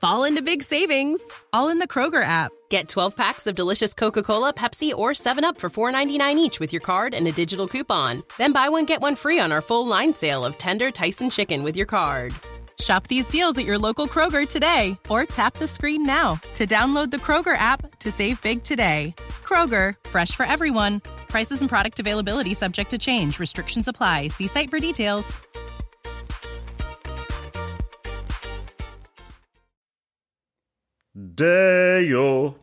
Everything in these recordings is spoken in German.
fall into big savings, all in the Kroger app. Get 12 packs of delicious Coca-Cola, Pepsi, or 7-Up for $4.99 each with your card and a digital coupon. Then buy one, get one free on our full line sale of tender Tyson chicken with your card. Shop these deals at your local Kroger today, or tap the screen now to download the Kroger app to save big today. Kroger, fresh for everyone. Prices and product availability subject to change. Restrictions apply. See site for details. Day-o,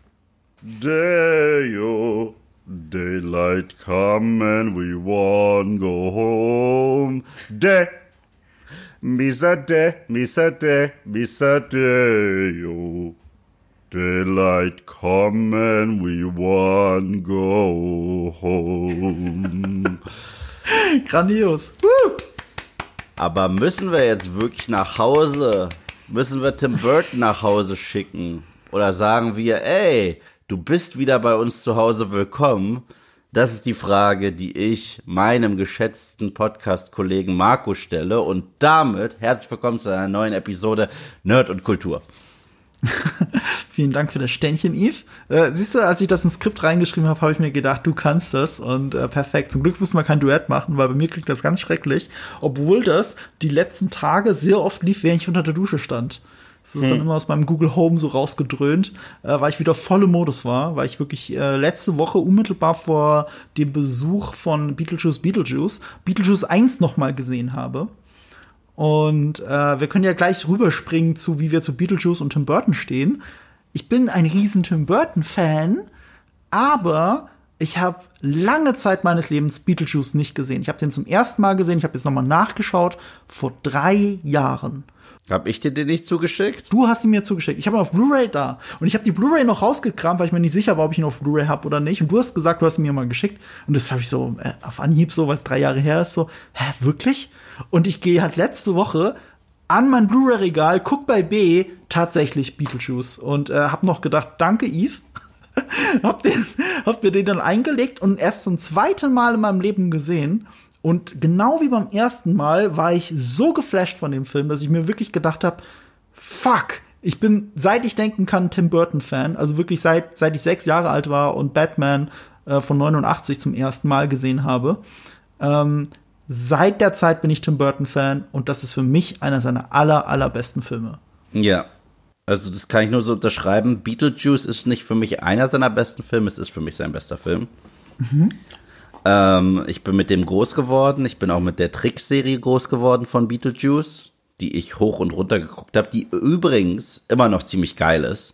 day-o, daylight come and we won't go home. Misa day-o, daylight come and we won't go home. Grandios. Aber müssen wir jetzt wirklich nach Hause? Müssen wir Tim Burton nach Hause schicken? Oder sagen wir, ey, du bist wieder bei uns zu Hause willkommen? Das ist die Frage, die ich meinem geschätzten Podcast-Kollegen Marco stelle. Und damit herzlich willkommen zu einer neuen Episode Nerd und Kultur. Vielen Dank für das Ständchen, Yves. Siehst du, als ich das ins Skript reingeschrieben habe, habe ich mir gedacht, du kannst das. Und perfekt. Zum Glück müssen wir kein Duett machen, weil bei mir klingt das ganz schrecklich. Obwohl das die letzten Tage sehr oft lief, während ich unter der Dusche stand. Das ist dann immer aus meinem Google Home so rausgedröhnt, weil ich wieder voll im Modus war, weil ich wirklich letzte Woche unmittelbar vor dem Besuch von Beetlejuice 1 nochmal gesehen habe. Und wir können ja gleich rüberspringen zu, wie wir zu Beetlejuice und Tim Burton stehen. Ich bin ein riesen Tim Burton-Fan, aber ich habe lange Zeit meines Lebens Beetlejuice nicht gesehen. Ich habe den zum ersten Mal gesehen, ich habe jetzt nochmal nachgeschaut, vor 3 Jahren. Hab ich dir den nicht zugeschickt? Du hast ihn mir zugeschickt. Ich habe ihn auf Blu-ray da. Und ich habe die Blu-ray noch rausgekramt, weil ich mir nicht sicher war, ob ich ihn auf Blu-ray habe oder nicht. Und du hast gesagt, du hast ihn mir mal geschickt. Und das habe ich so auf Anhieb so, weil es 3 Jahre her ist, so, wirklich? Und ich gehe halt letzte Woche an mein Blu-ray-Regal, guck bei B, tatsächlich Beetlejuice. Und hab noch gedacht, danke, Yves. hab mir den dann eingelegt und erst zum 2. Mal in meinem Leben gesehen. Und genau wie beim ersten Mal war ich so geflasht von dem Film, dass ich mir wirklich gedacht habe, fuck, ich bin, seit ich denken kann, Tim Burton-Fan. Also wirklich seit ich 6 Jahre alt war und Batman von 89 zum ersten Mal gesehen habe. Seit der Zeit bin ich Tim Burton-Fan und das ist für mich einer seiner allerbesten Filme. Ja, also das kann ich nur so unterschreiben. Beetlejuice ist nicht für mich einer seiner besten Filme, es ist für mich sein bester Film. Mhm. Ich bin mit dem groß geworden. Ich bin auch mit der Trickserie groß geworden von Beetlejuice, die ich hoch und runter geguckt habe, die übrigens immer noch ziemlich geil ist.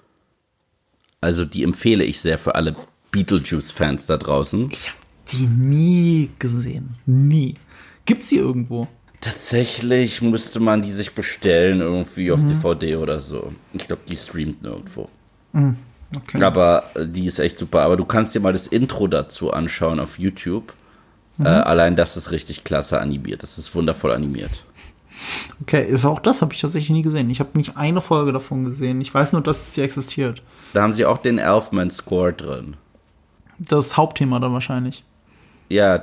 Also die empfehle ich sehr für alle Beetlejuice-Fans da draußen. Ich habe die nie gesehen. Nie. Gibt's die irgendwo? Tatsächlich müsste man die sich bestellen, irgendwie auf DVD oder so. Ich glaube, die streamt nirgendwo. Okay. Aber die ist echt super. Aber du kannst dir mal das Intro dazu anschauen auf YouTube. Allein das ist richtig klasse animiert. Das ist wundervoll animiert. Okay, das habe ich tatsächlich nie gesehen. Ich habe nicht eine Folge davon gesehen. Ich weiß nur, dass sie existiert. Da haben sie auch den Elfman-Score drin. Das Hauptthema dann wahrscheinlich. Ja,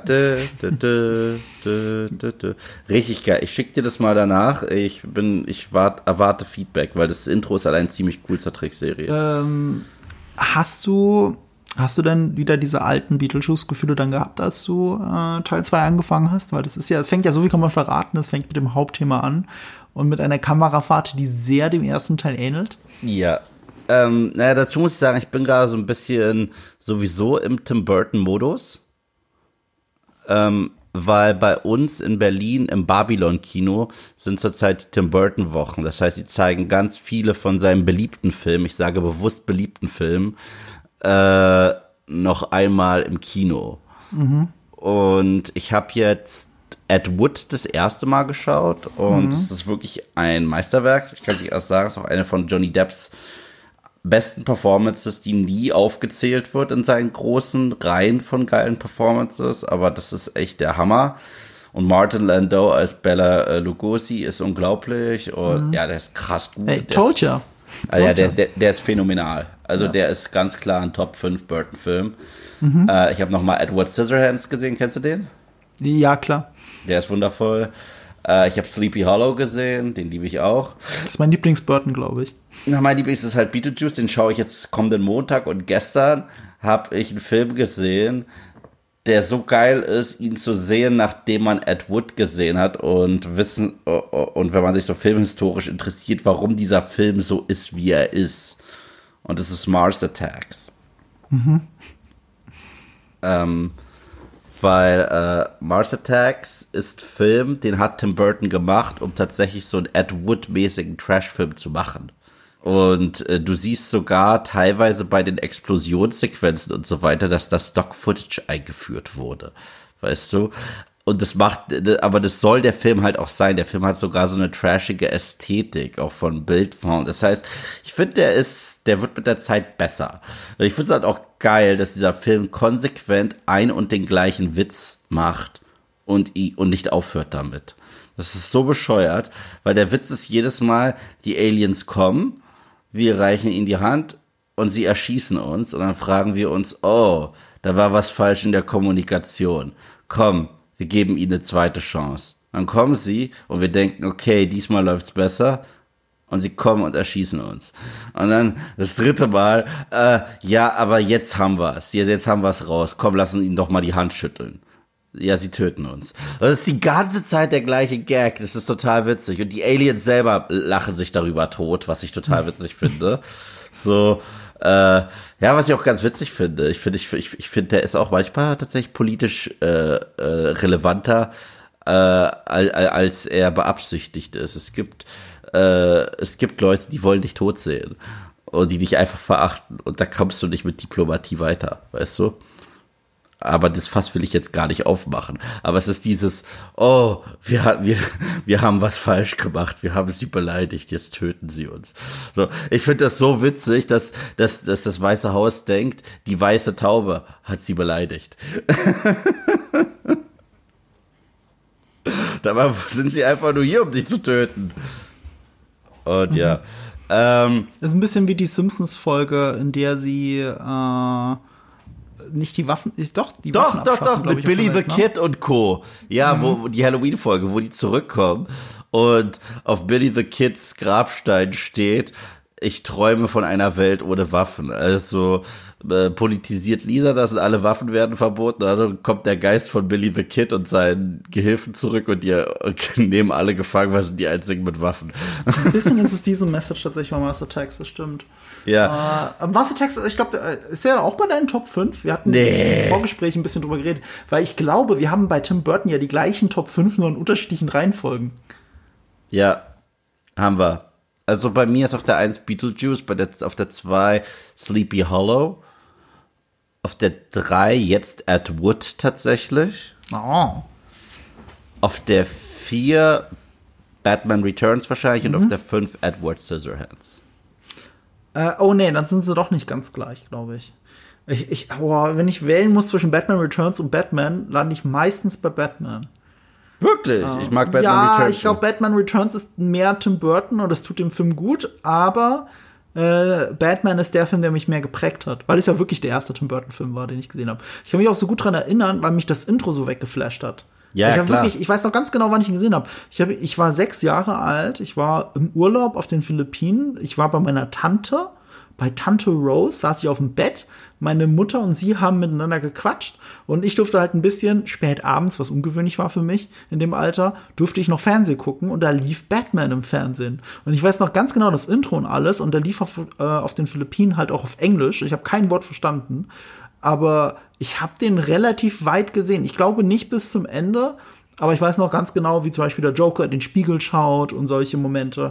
richtig geil. Ich schicke dir das mal danach. Erwarte Feedback, weil das Intro ist allein ziemlich cool zur Trickserie. Hast du denn wieder diese alten Beetlejuice-Gefühle dann gehabt, als du Teil 2 angefangen hast? Weil es fängt ja, so viel kann man verraten, es fängt mit dem Hauptthema an und mit einer Kamerafahrt, die sehr dem ersten Teil ähnelt. Ja. Dazu muss ich sagen, ich bin gerade so ein bisschen sowieso im Tim Burton-Modus. Weil bei uns in Berlin im Babylon-Kino sind zurzeit die Tim Burton-Wochen. Das heißt, sie zeigen ganz viele von seinen beliebten Filmen, ich sage bewusst beliebten Filmen, noch einmal im Kino. Mhm. Und ich habe jetzt Ed Wood das erste Mal geschaut und es ist wirklich ein Meisterwerk. Ich kann es nicht erst sagen, es ist auch eine von Johnny Depps besten Performances, die nie aufgezählt wird in seinen großen Reihen von geilen Performances, aber das ist echt der Hammer. Und Martin Landau als Bela Lugosi ist unglaublich und ja, der ist krass gut. Hey, told ya. Der ist phänomenal. Also der ist ganz klar ein Top 5 Burton-Film. Ich habe noch mal Edward Scissorhands gesehen, kennst du den? Ja, klar. Der ist wundervoll. Ich habe Sleepy Hollow gesehen, den liebe ich auch. Das ist mein Lieblings-Burton, glaube ich. Na, mein Lieblings ist halt Beetlejuice, den schaue ich jetzt kommenden Montag. Und gestern habe ich einen Film gesehen, der so geil ist, ihn zu sehen, nachdem man Ed Wood gesehen hat und wenn man sich so filmhistorisch interessiert, warum dieser Film so ist, wie er ist. Und das ist Mars Attacks. Weil Mars Attacks ist Film, den hat Tim Burton gemacht, um tatsächlich so einen Ed Wood-mäßigen Trash-Film zu machen. Und du siehst sogar teilweise bei den Explosionssequenzen und so weiter, dass das Stock-Footage eingeführt wurde. Weißt du? Und aber das soll der Film halt auch sein. Der Film hat sogar so eine trashige Ästhetik, auch von Bildform. Das heißt, ich finde, der wird mit der Zeit besser. Und ich finde es halt auch geil, dass dieser Film konsequent ein und den gleichen Witz macht und nicht aufhört damit. Das ist so bescheuert, weil der Witz ist jedes Mal, die Aliens kommen, wir reichen ihnen die Hand und sie erschießen uns und dann fragen wir uns, oh, da war was falsch in der Kommunikation. Komm, wir geben ihnen eine zweite Chance. Dann kommen sie und wir denken, okay, diesmal läuft's besser. Und sie kommen und erschießen uns. Und dann das dritte Mal, ja, aber jetzt haben wir's. Jetzt haben wir's raus. Komm, lassen ihnen doch mal die Hand schütteln. Ja, sie töten uns. Das ist die ganze Zeit der gleiche Gag. Das ist total witzig. Und die Aliens selber lachen sich darüber tot, was ich total witzig finde. So, ja, was ich auch ganz witzig finde. Ich finde, der ist auch manchmal tatsächlich politisch relevanter, als er beabsichtigt ist. Es gibt Leute, die wollen dich tot sehen und die dich einfach verachten. Und da kommst du nicht mit Diplomatie weiter, weißt du? Aber das Fass will ich jetzt gar nicht aufmachen. Aber es ist dieses, oh, wir haben was falsch gemacht, wir haben sie beleidigt, jetzt töten sie uns. So, ich finde das so witzig, dass das Weiße Haus denkt, die weiße Taube hat sie beleidigt. Dabei sind sie einfach nur hier, um sich zu töten. Und ja. Das ist ein bisschen wie die Simpsons-Folge, in der sie nicht die Waffen, die Waffen Doch, mit Billy the Kid und Co. Ja, wo die Halloween-Folge, wo die zurückkommen und auf Billy the Kids Grabstein steht, ich träume von einer Welt ohne Waffen. Also politisiert Lisa, dass alle Waffen werden verboten. Dann kommt der Geist von Billy the Kid und seinen Gehilfen zurück und die nehmen alle gefangen, weil sind die einzigen mit Waffen. Ein bisschen ist es diese Message tatsächlich bei Mars Attacks, das stimmt. Ja. Mars Attacks, ich glaube, ist ja auch bei deinen Top 5. Wir hatten im Vorgespräch ein bisschen drüber geredet, weil ich glaube, wir haben bei Tim Burton ja die gleichen Top 5, nur in unterschiedlichen Reihenfolgen. Ja, haben wir. Also bei mir ist auf der 1 Beetlejuice, auf der 2 Sleepy Hollow, auf der 3 jetzt Ed Wood tatsächlich. Oh. Auf der 4 Batman Returns wahrscheinlich und auf der 5 Edward Scissorhands. Oh nee, dann sind sie doch nicht ganz gleich, glaube ich. Wenn ich wählen muss zwischen Batman Returns und Batman, lande ich meistens bei Batman. Wirklich? Ich mag Batman Returns. Ja, ich glaube, Batman Returns ist mehr Tim Burton und das tut dem Film gut, aber Batman ist der Film, der mich mehr geprägt hat, weil es ja wirklich der erste Tim Burton-Film war, den ich gesehen habe. Ich kann mich auch so gut dran erinnern, weil mich das Intro so weggeflasht hat. Ja, klar. Ich weiß noch ganz genau, wann ich ihn gesehen habe. Ich war 6 Jahre alt, ich war im Urlaub auf den Philippinen, ich war bei meiner Tante, bei Tante Rose, saß ich auf dem Bett, meine Mutter und sie haben miteinander gequatscht und ich durfte halt ein bisschen spät abends, was ungewöhnlich war für mich in dem Alter, durfte ich noch Fernsehen gucken und da lief Batman im Fernsehen. Und ich weiß noch ganz genau das Intro und alles und der lief auf den Philippinen halt auch auf Englisch. Ich habe kein Wort verstanden, aber ich habe den relativ weit gesehen. Ich glaube nicht bis zum Ende, aber ich weiß noch ganz genau, wie zum Beispiel der Joker in den Spiegel schaut und solche Momente.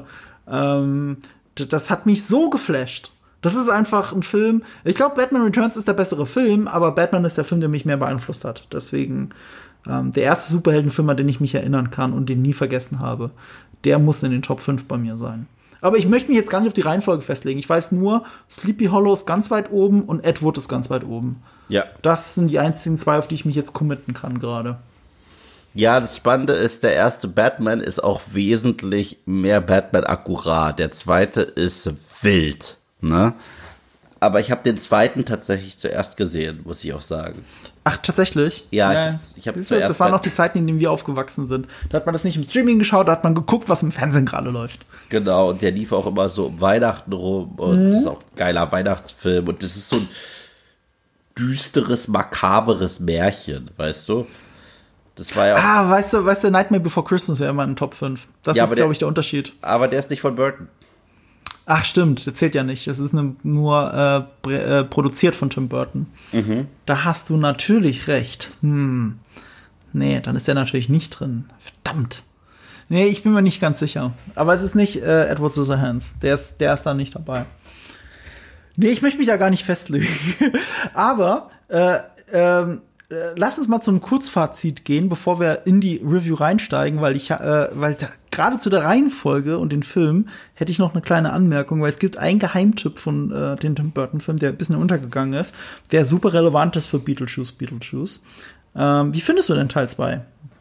Das hat mich so geflasht. Das ist einfach ein Film. Ich glaube, Batman Returns ist der bessere Film, aber Batman ist der Film, der mich mehr beeinflusst hat. Deswegen der erste Superheldenfilm, an den ich mich erinnern kann und den nie vergessen habe, der muss in den Top 5 bei mir sein. Aber ich möchte mich jetzt gar nicht auf die Reihenfolge festlegen. Ich weiß nur, Sleepy Hollow ist ganz weit oben und Ed Wood ist ganz weit oben. Ja. Das sind die einzigen 2, auf die ich mich jetzt committen kann gerade. Ja, das Spannende ist, der erste Batman ist auch wesentlich mehr Batman akkurat. Der zweite ist wild, ne? Aber ich habe den zweiten tatsächlich zuerst gesehen, muss ich auch sagen. Ach, tatsächlich? Ja, ich habe zuerst. Das waren noch die Zeiten, in denen wir aufgewachsen sind. Da hat man das nicht im Streaming geschaut, da hat man geguckt, was im Fernsehen gerade läuft. Genau, und der lief auch immer so um Weihnachten rum und das ist auch ein geiler Weihnachtsfilm und das ist so ein düsteres, makaberes Märchen, weißt du? Das war ja auch, weißt du, Nightmare Before Christmas wäre immer in den Top 5. Das ist, glaube ich, der Unterschied. Aber der ist nicht von Burton. Ach, stimmt, der zählt ja nicht. Das ist nur produziert von Tim Burton. Da hast du natürlich recht. Nee, dann ist der natürlich nicht drin. Verdammt. Nee, ich bin mir nicht ganz sicher. Aber es ist nicht Edward Scissorhands. Der ist da nicht dabei. Nee, ich möchte mich da gar nicht festlegen. Aber lass uns mal zum Kurzfazit gehen, bevor wir in die Review reinsteigen, weil gerade zu der Reihenfolge und den Film hätte ich noch eine kleine Anmerkung, weil es gibt einen Geheimtipp von den Tim Burton-Film, der ein bisschen untergegangen ist, der super relevant ist für Beetlejuice. Wie findest du denn Teil 2?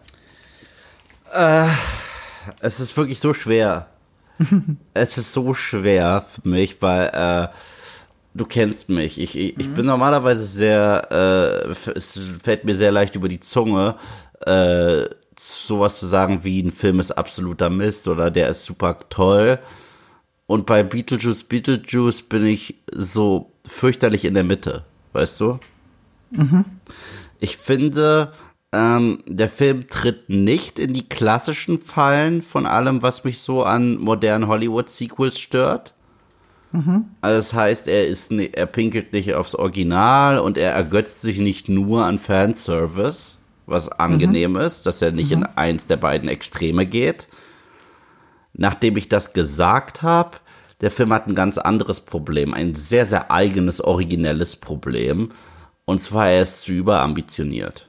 Es ist wirklich so schwer. Es ist so schwer für mich, weil du kennst mich. Ich bin normalerweise es fällt mir sehr leicht über die Zunge, sowas zu sagen wie ein Film ist absoluter Mist oder der ist super toll. Und bei Beetlejuice bin ich so fürchterlich in der Mitte, weißt du? Ich finde, der Film tritt nicht in die klassischen Fallen von allem, was mich so an modernen Hollywood-Sequels stört. Also das heißt, er pinkelt nicht aufs Original und er ergötzt sich nicht nur an Fanservice, was angenehm ist, dass er nicht in eins der beiden Extreme geht. Nachdem ich das gesagt habe, der Film hat ein ganz anderes Problem, ein sehr, sehr eigenes, originelles Problem. Und zwar, er ist zu überambitioniert.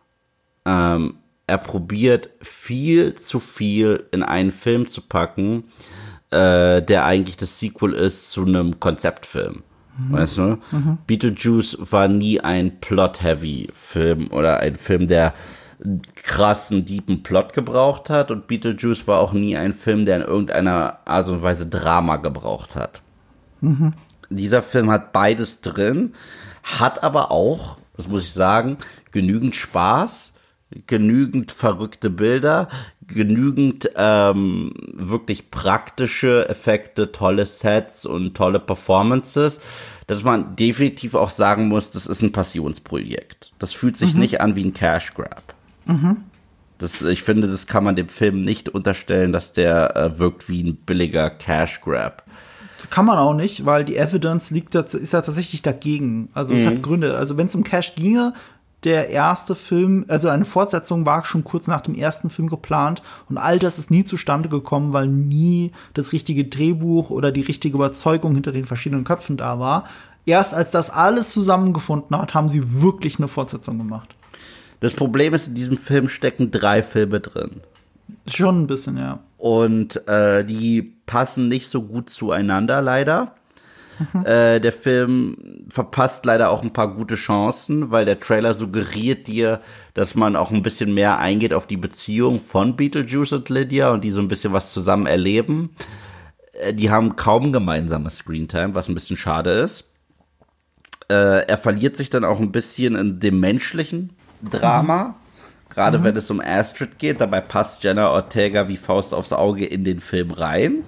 Er probiert viel zu viel in einen Film zu packen, der eigentlich das Sequel ist zu einem Konzeptfilm. Weißt du? Beetlejuice war nie ein Plot-Heavy-Film oder ein Film, der einen krassen, deepen Plot gebraucht hat. Und Beetlejuice war auch nie ein Film, der in irgendeiner Art und Weise Drama gebraucht hat. Dieser Film hat beides drin, hat aber auch, das muss ich sagen, genügend Spaß, genügend verrückte Bilder, genügend wirklich praktische Effekte, tolle Sets und tolle Performances, dass man definitiv auch sagen muss, das ist ein Passionsprojekt. Das fühlt sich nicht an wie ein Cash Grab. Ich finde, das kann man dem Film nicht unterstellen, dass der wirkt wie ein billiger Cash Grab. Das kann man auch nicht, weil die Evidence ist ja tatsächlich dagegen. Also es hat Gründe. Also wenn es um Cash ginge, der erste Film, also eine Fortsetzung war schon kurz nach dem ersten Film geplant und all das ist nie zustande gekommen, weil nie das richtige Drehbuch oder die richtige Überzeugung hinter den verschiedenen Köpfen da war. Erst als das alles zusammengefunden hat, haben sie wirklich eine Fortsetzung gemacht. Das Problem ist, in diesem Film stecken 3 Filme drin. Schon ein bisschen, ja. Und die passen nicht so gut zueinander, leider. Der Film verpasst leider auch ein paar gute Chancen, weil der Trailer suggeriert dir, dass man auch ein bisschen mehr eingeht auf die Beziehung von Beetlejuice und Lydia und die so ein bisschen was zusammen erleben. Die haben kaum gemeinsame Screentime, was ein bisschen schade ist. Er verliert sich dann auch ein bisschen in dem menschlichen Drama, gerade wenn es um Astrid geht. Dabei passt Jenna Ortega wie Faust aufs Auge in den Film rein.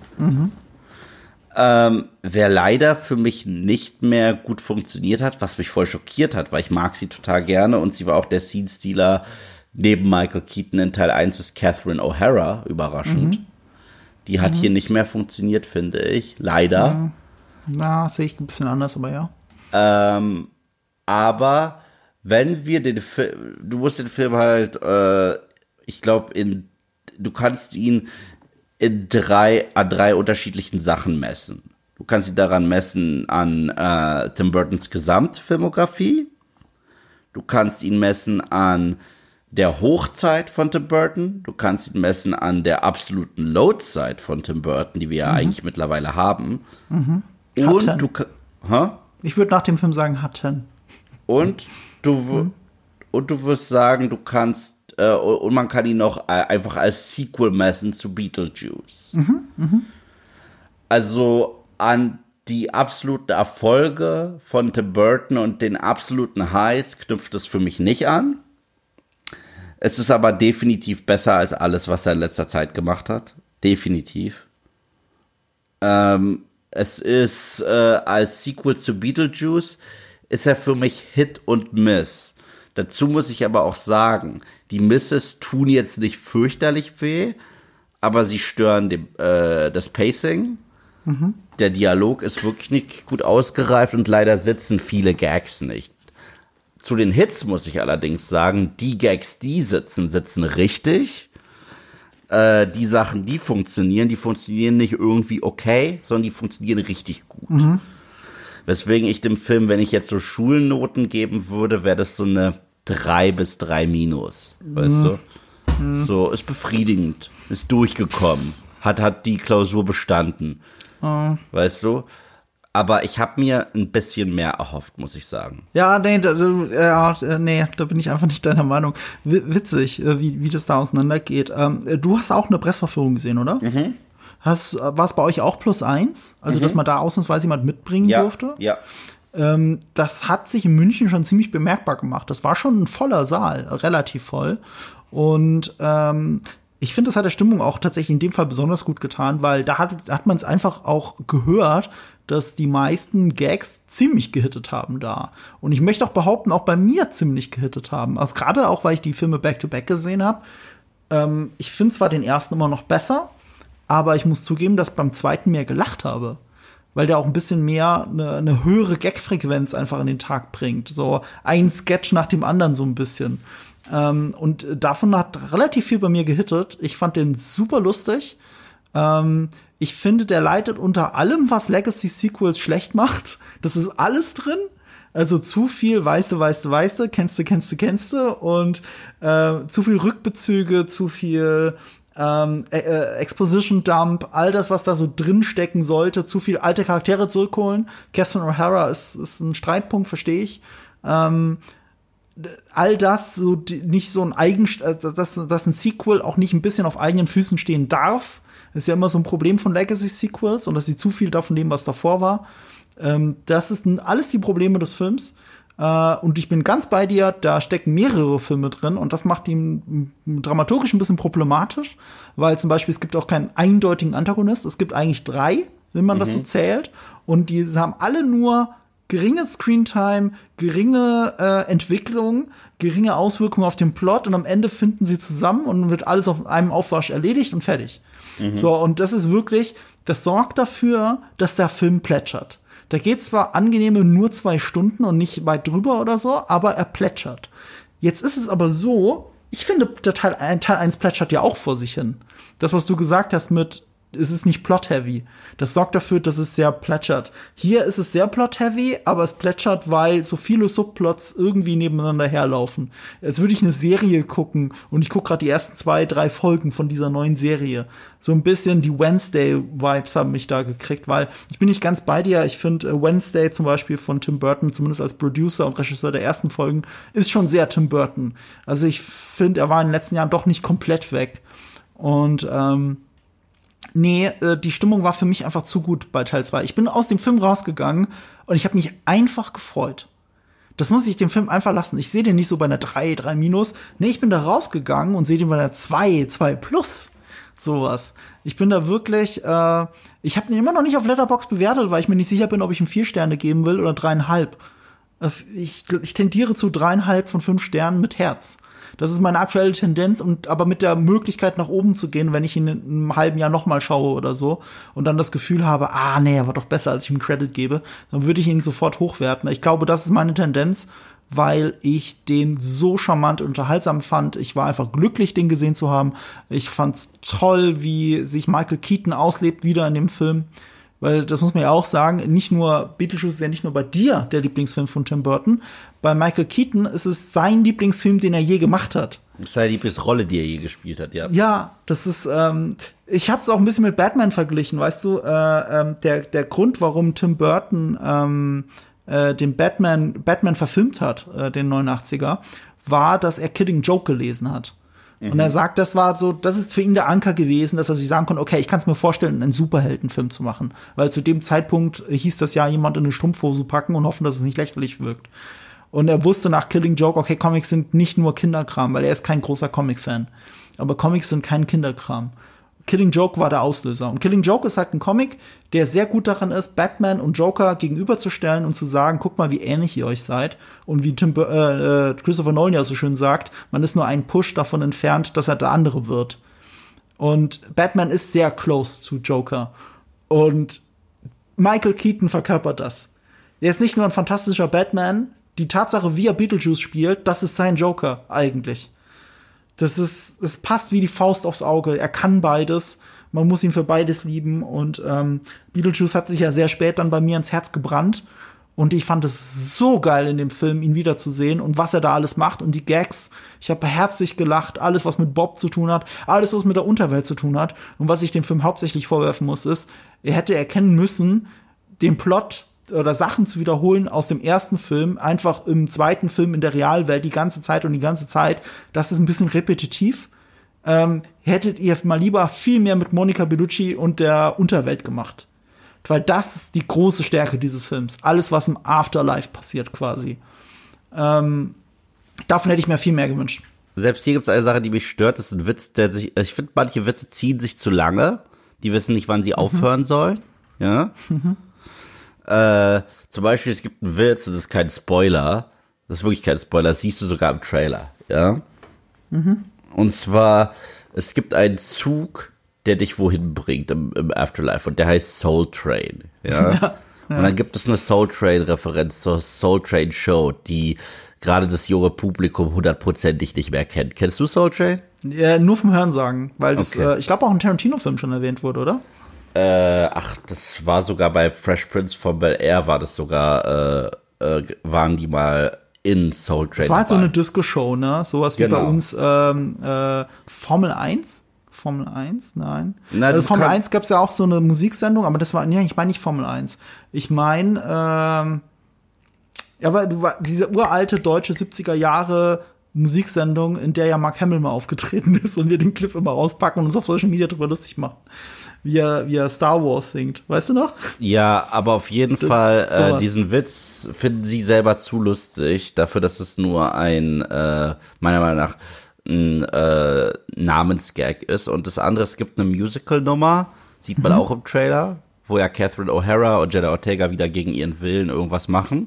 Wer leider für mich nicht mehr gut funktioniert hat, was mich voll schockiert hat, weil ich mag sie total gerne und sie war auch der Scene-Stealer neben Michael Keaton in Teil 1 ist Catherine O'Hara, überraschend. Die hat hier nicht mehr funktioniert, finde ich, leider. Na, sehe ich ein bisschen anders, aber ja. Aber wenn wir den Film, du musst den Film halt, ich glaube, du kannst ihn an 3 unterschiedlichen Sachen messen. Du kannst ihn daran messen an Tim Burtons Gesamtfilmografie. Du kannst ihn messen an der Hochzeit von Tim Burton. Du kannst ihn messen an der absoluten Low-Zeit von Tim Burton, die wir ja eigentlich mittlerweile haben. Und ich würde nach dem Film sagen, hatten. Und du wirst sagen, du kannst und man kann ihn noch einfach als Sequel messen zu Beetlejuice. Also an die absoluten Erfolge von Tim Burton und den absoluten Highs knüpft es für mich nicht an. Es ist aber definitiv besser als alles, was er in letzter Zeit gemacht hat. Definitiv. Es ist als Sequel zu Beetlejuice ist er für mich Hit und Miss. Dazu muss ich aber auch sagen, die Misses tun jetzt nicht fürchterlich weh, aber sie stören das Pacing. Mhm. Der Dialog ist wirklich nicht gut ausgereift und leider sitzen viele Gags nicht. Zu den Hits muss ich allerdings sagen, die Gags, die sitzen richtig. Die Sachen, die funktionieren nicht irgendwie okay, sondern die funktionieren richtig gut. Mhm. Weswegen ich dem Film, wenn ich jetzt so Schulnoten geben würde, wäre das so eine 3 bis 3 minus. Weißt du? Mhm. So, ist befriedigend, ist durchgekommen, hat die Klausur bestanden. Mhm. Weißt du? Aber ich habe mir ein bisschen mehr erhofft, muss ich sagen. Ja, nee, da bin ich einfach nicht deiner Meinung. Witzig, wie das da auseinandergeht. Du hast auch eine Presseverführung gesehen, oder? Mhm. War es bei euch auch +1? Also, dass man da ausnahmsweise jemand mitbringen durfte? Ja. Das hat sich in München schon ziemlich bemerkbar gemacht. Das war schon ein voller Saal, relativ voll. Und ich finde, das hat der Stimmung auch tatsächlich in dem Fall besonders gut getan, weil da hat man es einfach auch gehört, dass die meisten Gags ziemlich gehittet haben da. Und ich möchte auch behaupten, auch bei mir ziemlich gehittet haben. Also gerade auch, weil ich die Filme back-to-back gesehen habe. Ich finde zwar den ersten immer noch besser, aber ich muss zugeben, dass ich beim zweiten mehr gelacht habe. Weil der auch ein bisschen mehr eine höhere Gag-Frequenz einfach an den Tag bringt. So ein Sketch nach dem anderen so ein bisschen. Und davon hat relativ viel bei mir gehittet. Ich fand den super lustig. Ich finde, der leidet unter allem, was Legacy-Sequels schlecht macht. Das ist alles drin. Also zu viel weißt du, kennst du und zu viel Rückbezüge, zu viel Exposition-Dump, all das, was da so drin stecken sollte, zu viel alte Charaktere zurückholen. Catherine O'Hara ist ein Streitpunkt, verstehe ich. All das so nicht so ein dass ein Sequel auch nicht ein bisschen auf eigenen Füßen stehen darf. Das ist ja immer so ein Problem von Legacy-Sequels und dass sie zu viel davon nehmen, was davor war. Das sind alles die Probleme des Films. Und ich bin ganz bei dir, da stecken mehrere Filme drin und das macht ihn dramaturgisch ein bisschen problematisch, weil zum Beispiel es gibt auch keinen eindeutigen Antagonist. Es gibt eigentlich 3, wenn man das so zählt. Und die haben alle nur geringe Screentime, geringe Entwicklung, geringe Auswirkungen auf den Plot und am Ende finden sie zusammen und wird alles auf einem Aufwasch erledigt und fertig. So, und das ist wirklich, das sorgt dafür, dass der Film plätschert. Da geht zwar angenehme nur 2 Stunden und nicht weit drüber oder so, aber er plätschert. Jetzt ist es aber so, ich finde, der Teil 1 plätschert ja auch vor sich hin. Das, was du gesagt hast mit, es ist nicht plot-heavy. Das sorgt dafür, dass es sehr plätschert. Hier ist es sehr plot-heavy, aber es plätschert, weil so viele Subplots irgendwie nebeneinander herlaufen. Als würde ich eine Serie gucken und ich gucke gerade die ersten 2, 3 Folgen von dieser neuen Serie. So ein bisschen die Wednesday-Vibes haben mich da gekriegt, weil ich bin nicht ganz bei dir. Ich finde Wednesday zum Beispiel von Tim Burton, zumindest als Producer und Regisseur der ersten Folgen, ist schon sehr Tim Burton. Also ich finde, er war in den letzten Jahren doch nicht komplett weg. Und die Stimmung war für mich einfach zu gut bei Teil 2. Ich bin aus dem Film rausgegangen und ich habe mich einfach gefreut. Das muss ich dem Film einfach lassen. Ich sehe den nicht so bei einer 3 minus. Nee, ich bin da rausgegangen und sehe den bei einer 2 plus. Sowas. Ich bin da wirklich, ich habe den immer noch nicht auf Letterboxd bewertet, weil ich mir nicht sicher bin, ob ich ihm 4 Sterne geben will oder 3,5. Ich tendiere zu 3,5 von 5 Sternen mit Herz. Das ist meine aktuelle Tendenz, aber mit der Möglichkeit nach oben zu gehen, wenn ich ihn in einem halben Jahr noch mal schaue oder so und dann das Gefühl habe, er war doch besser, als ich ihm Credit gebe, dann würde ich ihn sofort hochwerten. Ich glaube, das ist meine Tendenz, weil ich den so charmant und unterhaltsam fand. Ich war einfach glücklich, den gesehen zu haben. Ich fand's toll, wie sich Michael Keaton auslebt wieder in dem Film. Weil das muss man ja auch sagen, Beetlejuice ist ja nicht nur bei dir der Lieblingsfilm von Tim Burton. Bei Michael Keaton ist es sein Lieblingsfilm, den er je gemacht hat. Das ist seine Lieblingsrolle, die er je gespielt hat, ja. Ja, das ist, ich habe es auch ein bisschen mit Batman verglichen, weißt du, der Grund, warum Tim Burton den Batman verfilmt hat, den 89er, war, dass er Killing Joke gelesen hat. Und er sagt, das ist für ihn der Anker gewesen, dass er sich sagen konnte, okay, ich kann es mir vorstellen, einen Superheldenfilm zu machen. Weil zu dem Zeitpunkt hieß das ja, jemand in eine Strumpfhose packen und hoffen, dass es nicht lächerlich wirkt. Und er wusste nach Killing Joke, okay, Comics sind nicht nur Kinderkram, weil er ist kein großer Comic-Fan. Aber Comics sind kein Kinderkram. Killing Joke war der Auslöser. Und Killing Joke ist halt ein Comic, der sehr gut daran ist, Batman und Joker gegenüberzustellen und zu sagen, guck mal, wie ähnlich ihr euch seid. Und wie Christopher Nolan ja so schön sagt, man ist nur einen Push davon entfernt, dass er der andere wird. Und Batman ist sehr close zu Joker. Und Michael Keaton verkörpert das. Er ist nicht nur ein fantastischer Batman, die Tatsache, wie er Beetlejuice spielt, das ist sein Joker eigentlich. Das passt wie die Faust aufs Auge. Er kann beides. Man muss ihn für beides lieben. Und Beetlejuice hat sich ja sehr spät dann bei mir ins Herz gebrannt. Und ich fand es so geil in dem Film, ihn wiederzusehen und was er da alles macht und die Gags. Ich habe herzlich gelacht. Alles, was mit Bob zu tun hat. Alles, was mit der Unterwelt zu tun hat. Und was ich dem Film hauptsächlich vorwerfen muss, ist, er hätte erkennen müssen, den Plot oder Sachen zu wiederholen aus dem ersten Film, einfach im zweiten Film in der Realwelt die ganze Zeit. Das ist ein bisschen repetitiv. Hättet ihr mal lieber viel mehr mit Monica Bellucci und der Unterwelt gemacht. Weil das ist die große Stärke dieses Films. Alles, was im Afterlife passiert quasi. Davon hätte ich mir viel mehr gewünscht. Selbst hier gibt es eine Sache, die mich stört. Das ist ein Witz, ich finde, manche Witze ziehen sich zu lange. Die wissen nicht, wann sie aufhören sollen. Ja. Zum Beispiel, es gibt einen Witz, und das ist kein Spoiler. Das ist wirklich kein Spoiler, das siehst du sogar im Trailer, ja? Und zwar, es gibt einen Zug, der dich wohin bringt im Afterlife, und der heißt Soul Train, ja? Und dann gibt es eine Soul Train-Referenz zur Soul Train Show, die gerade das junge Publikum 100%ig nicht mehr kennt. Kennst du Soul Train? Ja, nur vom Hörensagen, weil das, ich glaube, auch ein Tarantino-Film schon erwähnt wurde, oder? Das war sogar bei Fresh Prince von Bel-Air, war das sogar, waren die mal in Soul Train. Das war halt so eine Disco-Show, ne? Sowas wie bei uns Formel 1? Formel 1? Nein. Also Formel 1 gab's ja auch so eine Musiksendung, aber das war, nee, ich meine nicht Formel 1. Ich meine, aber diese uralte deutsche 70er Jahre Musiksendung, in der ja Mark Hamill mal aufgetreten ist und wir den Clip immer rauspacken und uns auf Social Media drüber lustig machen. Wie er Star Wars singt. Weißt du noch? Ja, aber auf jeden Fall, diesen Witz finden sie selber zu lustig, dafür, dass es nur ein, meiner Meinung nach, ein Namensgag ist. Und das andere, es gibt eine Musical-Nummer, sieht man auch im Trailer, wo ja Catherine O'Hara und Jenna Ortega wieder gegen ihren Willen irgendwas machen.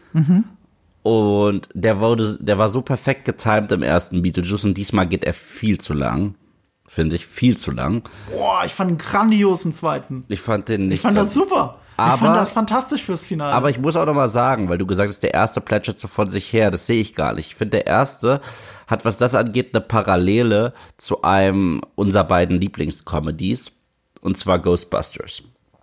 Und der war so perfekt getimed im ersten Beetlejuice und diesmal geht er viel zu lang. Finde ich viel zu lang. Boah, ich fand ihn grandios im zweiten. Ich fand den nicht. Ich fand das super. Ich fand das fantastisch fürs Finale. Aber ich muss auch noch mal sagen, weil du gesagt hast, der erste plätschert so von sich her, das sehe ich gar nicht. Ich finde, der erste hat, was das angeht, eine Parallele zu einem unserer beiden Lieblingscomedies, und zwar Ghostbusters.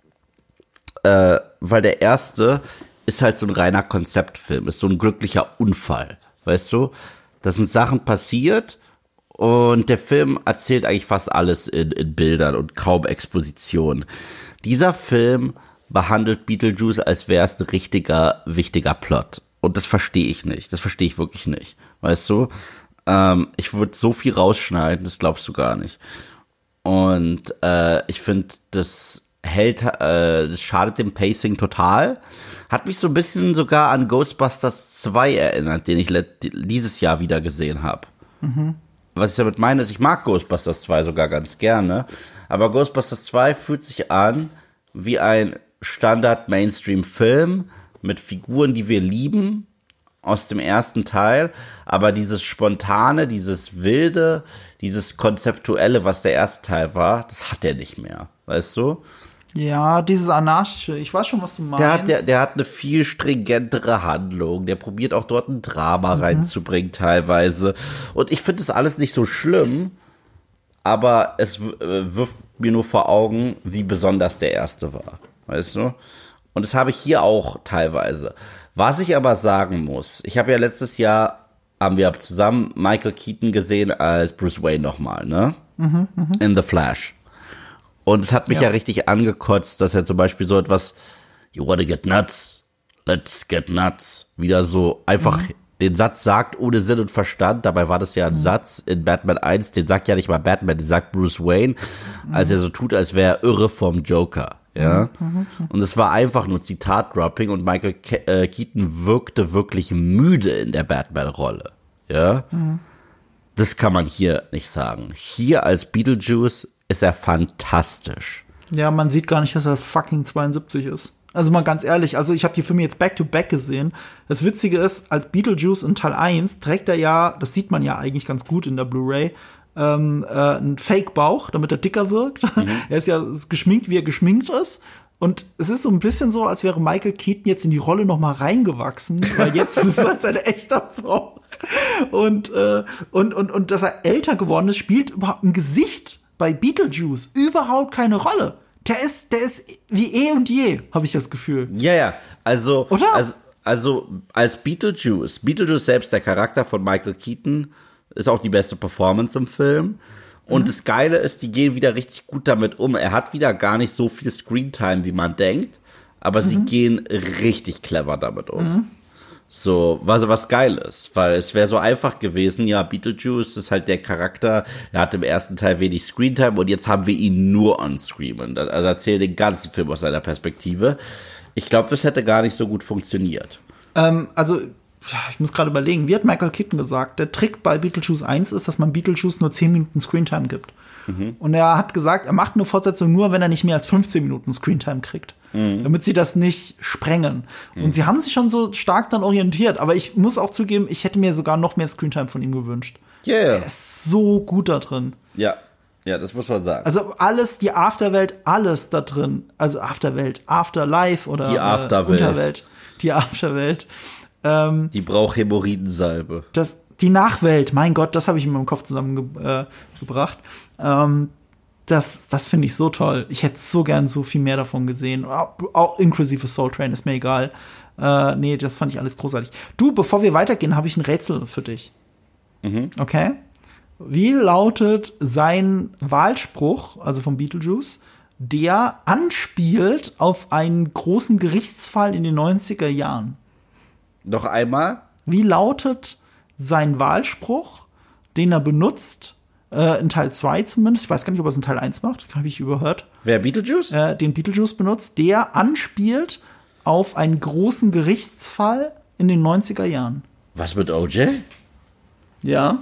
Weil der erste ist halt so ein reiner Konzeptfilm, ist so ein glücklicher Unfall, weißt du? Da sind Sachen passiert, und der Film erzählt eigentlich fast alles in Bildern und kaum Exposition. Dieser Film behandelt Beetlejuice, als wäre es ein richtiger, wichtiger Plot. Und das verstehe ich nicht. Das verstehe ich wirklich nicht. Weißt du? Ich würde so viel rausschneiden, das glaubst du gar nicht. Und ich finde, das schadet dem Pacing total. Hat mich so ein bisschen sogar an Ghostbusters 2 erinnert, den ich dieses Jahr wieder gesehen habe. Was ich damit meine, ist, ich mag Ghostbusters 2 sogar ganz gerne, aber Ghostbusters 2 fühlt sich an wie ein Standard-Mainstream-Film mit Figuren, die wir lieben, aus dem ersten Teil, aber dieses Spontane, dieses Wilde, dieses Konzeptuelle, was der erste Teil war, das hat er nicht mehr, weißt du? Ja, dieses Anarchische, ich weiß schon, was du meinst. Der hat eine viel stringentere Handlung, der probiert auch dort ein Drama reinzubringen teilweise, und ich finde das alles nicht so schlimm, aber es wirft mir nur vor Augen, wie besonders der erste war, weißt du? Und das habe ich hier auch teilweise. Was ich aber sagen muss, ich habe ja letztes Jahr, haben wir zusammen Michael Keaton gesehen als Bruce Wayne nochmal, ne? In The Flash. Und es hat mich ja richtig angekotzt, dass er zum Beispiel so etwas, you wanna get nuts, let's get nuts, wieder so einfach den Satz sagt ohne Sinn und Verstand. Dabei war das ja ein Satz in Batman 1, den sagt ja nicht mal Batman, den sagt Bruce Wayne, als er so tut, als wäre er irre vom Joker. Ja, und es war einfach nur Zitat-Dropping und Michael Keaton wirkte wirklich müde in der Batman-Rolle. Ja, das kann man hier nicht sagen. Hier als Beetlejuice ist er fantastisch. Ja, man sieht gar nicht, dass er fucking 72 ist. Also mal ganz ehrlich, also ich habe die Filme jetzt back-to-back gesehen. Das Witzige ist, als Beetlejuice in Teil 1 trägt er ja, das sieht man ja eigentlich ganz gut in der Blu-ray, einen Fake-Bauch, damit er dicker wirkt. Er ist ja geschminkt, wie er geschminkt ist. Und es ist so ein bisschen so, als wäre Michael Keaton jetzt in die Rolle noch mal reingewachsen, weil jetzt ist es als eine echte Frau. Und dass er älter geworden ist, spielt überhaupt ein Gesicht bei Beetlejuice überhaupt keine Rolle. Der ist wie eh und je, habe ich das Gefühl. Ja, also, oder? Also als Beetlejuice selbst, der Charakter von Michael Keaton, ist auch die beste Performance im Film. Und das Geile ist, die gehen wieder richtig gut damit um. Er hat wieder gar nicht so viel Screentime, wie man denkt, aber sie gehen richtig clever damit um. So, was geil ist, weil es wäre so einfach gewesen, ja, Beetlejuice ist halt der Charakter, er hat im ersten Teil wenig Screentime und jetzt haben wir ihn nur on Screen. Also erzählt den ganzen Film aus seiner Perspektive. Ich glaube, das hätte gar nicht so gut funktioniert. Also, ich muss gerade überlegen, wie hat Michael Keaton gesagt, der Trick bei Beetlejuice 1 ist, dass man Beetlejuice nur 10 Minuten Screentime gibt. Und er hat gesagt, er macht eine Fortsetzung nur, wenn er nicht mehr als 15 Minuten Screentime kriegt. Damit sie das nicht sprengen. Und sie haben sich schon so stark dann orientiert. Aber ich muss auch zugeben, ich hätte mir sogar noch mehr Screentime von ihm gewünscht. Yeah. Er ist so gut da drin. Ja, das muss man sagen. Also alles, die Afterwelt, alles da drin. Also Afterwelt, Afterlife oder die Afterwelt. Unterwelt. Die Afterwelt. Die braucht Hämorrhoidensalbe. Die Nachwelt, mein Gott, das habe ich in meinem Kopf zusammengebracht. Das finde ich so toll. Ich hätte so gern so viel mehr davon gesehen. Auch inklusive Soul Train, ist mir egal. Nee, das fand ich alles großartig. Du, bevor wir weitergehen, habe ich ein Rätsel für dich. Okay? Wie lautet sein Wahlspruch, also vom Beetlejuice, der anspielt auf einen großen Gerichtsfall in den 90er Jahren? Noch einmal? Wie lautet sein Wahlspruch, den er benutzt, in Teil 2 zumindest, ich weiß gar nicht, ob er es in Teil 1 macht, habe ich überhört. Wer Beetlejuice? Den Beetlejuice benutzt, der anspielt auf einen großen Gerichtsfall in den 90er Jahren. Was mit OJ? Ja.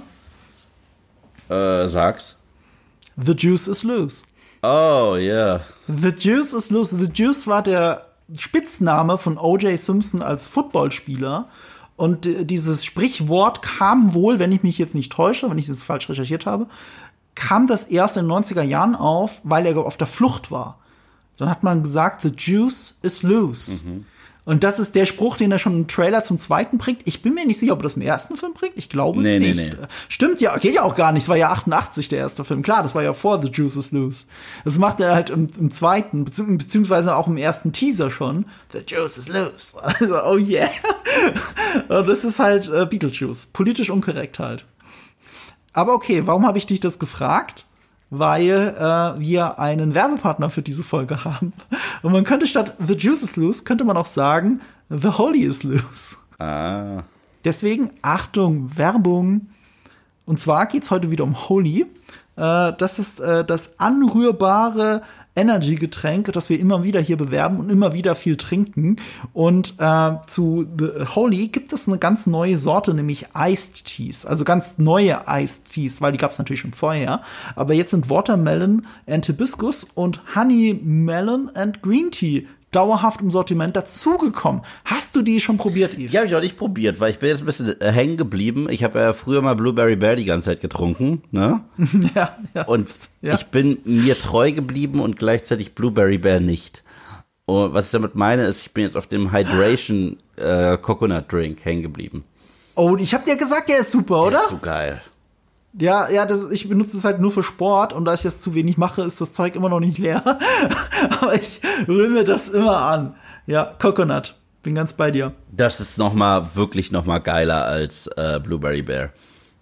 Sag's. The Juice is loose. Oh, ja. Yeah. The Juice is loose. The Juice war der Spitzname von O.J. Simpson als Footballspieler. Und dieses Sprichwort kam wohl, wenn ich mich jetzt nicht täusche, wenn ich das falsch recherchiert habe, kam das erst in den 90er Jahren auf, weil er auf der Flucht war. Dann hat man gesagt, the juice is loose. Und das ist der Spruch, den er schon im Trailer zum zweiten bringt. Ich bin mir nicht sicher, ob er das im ersten Film bringt. Ich glaube nicht. Nee. Stimmt ja, geht ja auch gar nicht. Es war ja 88 der erste Film. Klar, das war ja vor The Juice is Loose. Das macht er halt im zweiten, beziehungsweise auch im ersten Teaser schon. The Juice is Loose. Also, oh yeah. Und das ist halt Beetlejuice. Politisch unkorrekt halt. Aber okay, warum habe ich dich das gefragt? Weil wir einen Werbepartner für diese Folge haben. Und man könnte statt The Juice is Loose, könnte man auch sagen, The Holy is Loose. Ah. Deswegen, Achtung, Werbung. Und zwar geht's heute wieder um Holy. Das ist das anrührbare Energy-Getränk, das wir immer wieder hier bewerben und immer wieder viel trinken. Und zu The Holy gibt es eine ganz neue Sorte, nämlich Iced Teas. Also ganz neue Iced Teas, weil die gab es natürlich schon vorher. Aber jetzt sind Watermelon and Hibiscus und Honey Melon and Green Tea dauerhaft im Sortiment dazugekommen. Hast du die schon probiert, Yves? Die habe ich noch nicht probiert, weil ich bin jetzt ein bisschen hängen geblieben. Ich habe ja früher mal Blueberry Bear die ganze Zeit getrunken, ne? Ja. Und ich bin mir treu geblieben und gleichzeitig Blueberry Bear nicht. Und was ich damit meine, ist, ich bin jetzt auf dem Hydration Coconut Drink hängen geblieben. Oh, ich habe dir gesagt, der ist super, oder? Der ist so geil. Ja, ich benutze es halt nur für Sport und da ich das zu wenig mache, ist das Zeug immer noch nicht leer. Aber ich rühre mir das immer an. Ja, Coconut. Bin ganz bei dir. Das ist wirklich noch mal geiler als Blueberry Bear.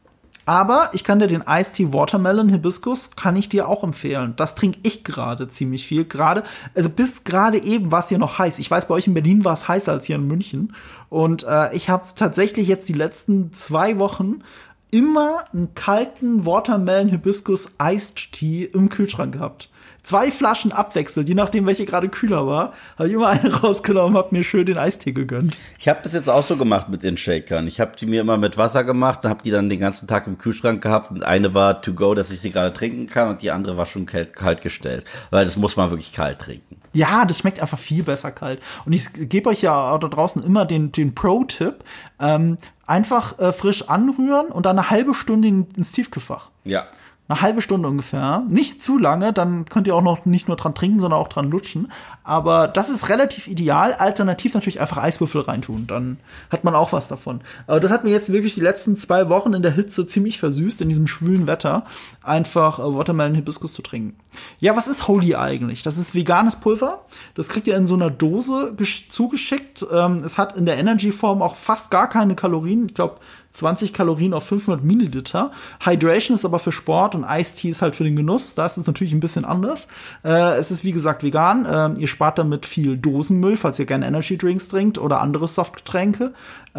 Aber ich kann dir den Iced Tea Watermelon Hibiscus, kann ich dir auch empfehlen. Das trinke ich gerade ziemlich viel. Also bis gerade eben war es hier noch heiß. Ich weiß, bei euch in Berlin war es heißer als hier in München. Und ich habe tatsächlich jetzt die letzten 2 Wochen immer einen kalten Watermelon Hibiscus Iced Tea im Kühlschrank gehabt. 2 Flaschen abwechselnd, je nachdem, welche gerade kühler war, habe ich immer eine rausgenommen, habe mir schön den Eistee gegönnt. Ich habe das jetzt auch so gemacht mit den Shakern. Ich habe die mir immer mit Wasser gemacht und habe die dann den ganzen Tag im Kühlschrank gehabt. Und eine war to go, dass ich sie gerade trinken kann, und die andere war schon kalt gestellt. Weil das muss man wirklich kalt trinken. Ja, das schmeckt einfach viel besser kalt. Und ich gebe euch ja auch da draußen immer den Pro-Tipp. Einfach frisch anrühren und dann eine halbe Stunde ins Tiefkühlfach. Ja. Eine halbe Stunde ungefähr. Nicht zu lange, dann könnt ihr auch noch nicht nur dran trinken, sondern auch dran lutschen. Aber das ist relativ ideal. Alternativ natürlich einfach Eiswürfel reintun. Dann hat man auch was davon. Aber das hat mir jetzt wirklich die letzten 2 Wochen in der Hitze ziemlich versüßt, in diesem schwülen Wetter, einfach Watermelon Hibiscus zu trinken. Ja, was ist Holy eigentlich? Das ist veganes Pulver. Das kriegt ihr in so einer Dose zugeschickt. Es hat in der Energy-Form auch fast gar keine Kalorien. Ich glaube, 20 Kalorien auf 500 Milliliter. Hydration ist aber für Sport und Iced Tea ist halt für den Genuss. Da ist es natürlich ein bisschen anders. Es ist, wie gesagt, vegan. Ihr spart damit viel Dosenmüll, falls ihr gerne Energy Drinks trinkt oder andere Softgetränke.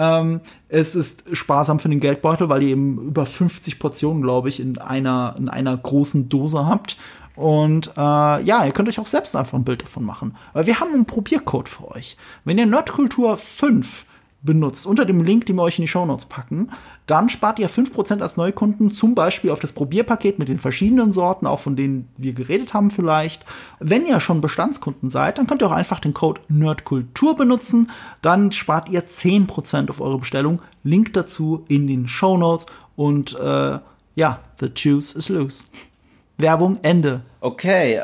Es ist sparsam für den Geldbeutel, weil ihr eben über 50 Portionen, glaube ich, in einer großen Dose habt. Und ja, ihr könnt euch auch selbst einfach ein Bild davon machen. Weil wir haben einen Probiercode für euch. Wenn ihr Nerdkultur 5 benutzt, unter dem Link, den wir euch in die Shownotes packen, dann spart ihr 5% als Neukunden, zum Beispiel auf das Probierpaket mit den verschiedenen Sorten, auch von denen wir geredet haben vielleicht. Wenn ihr schon Bestandskunden seid, dann könnt ihr auch einfach den Code NERDKULTUR benutzen, dann spart ihr 10% auf eure Bestellung. Link dazu in den Shownotes und ja, the juice is loose. Werbung, Ende. Okay,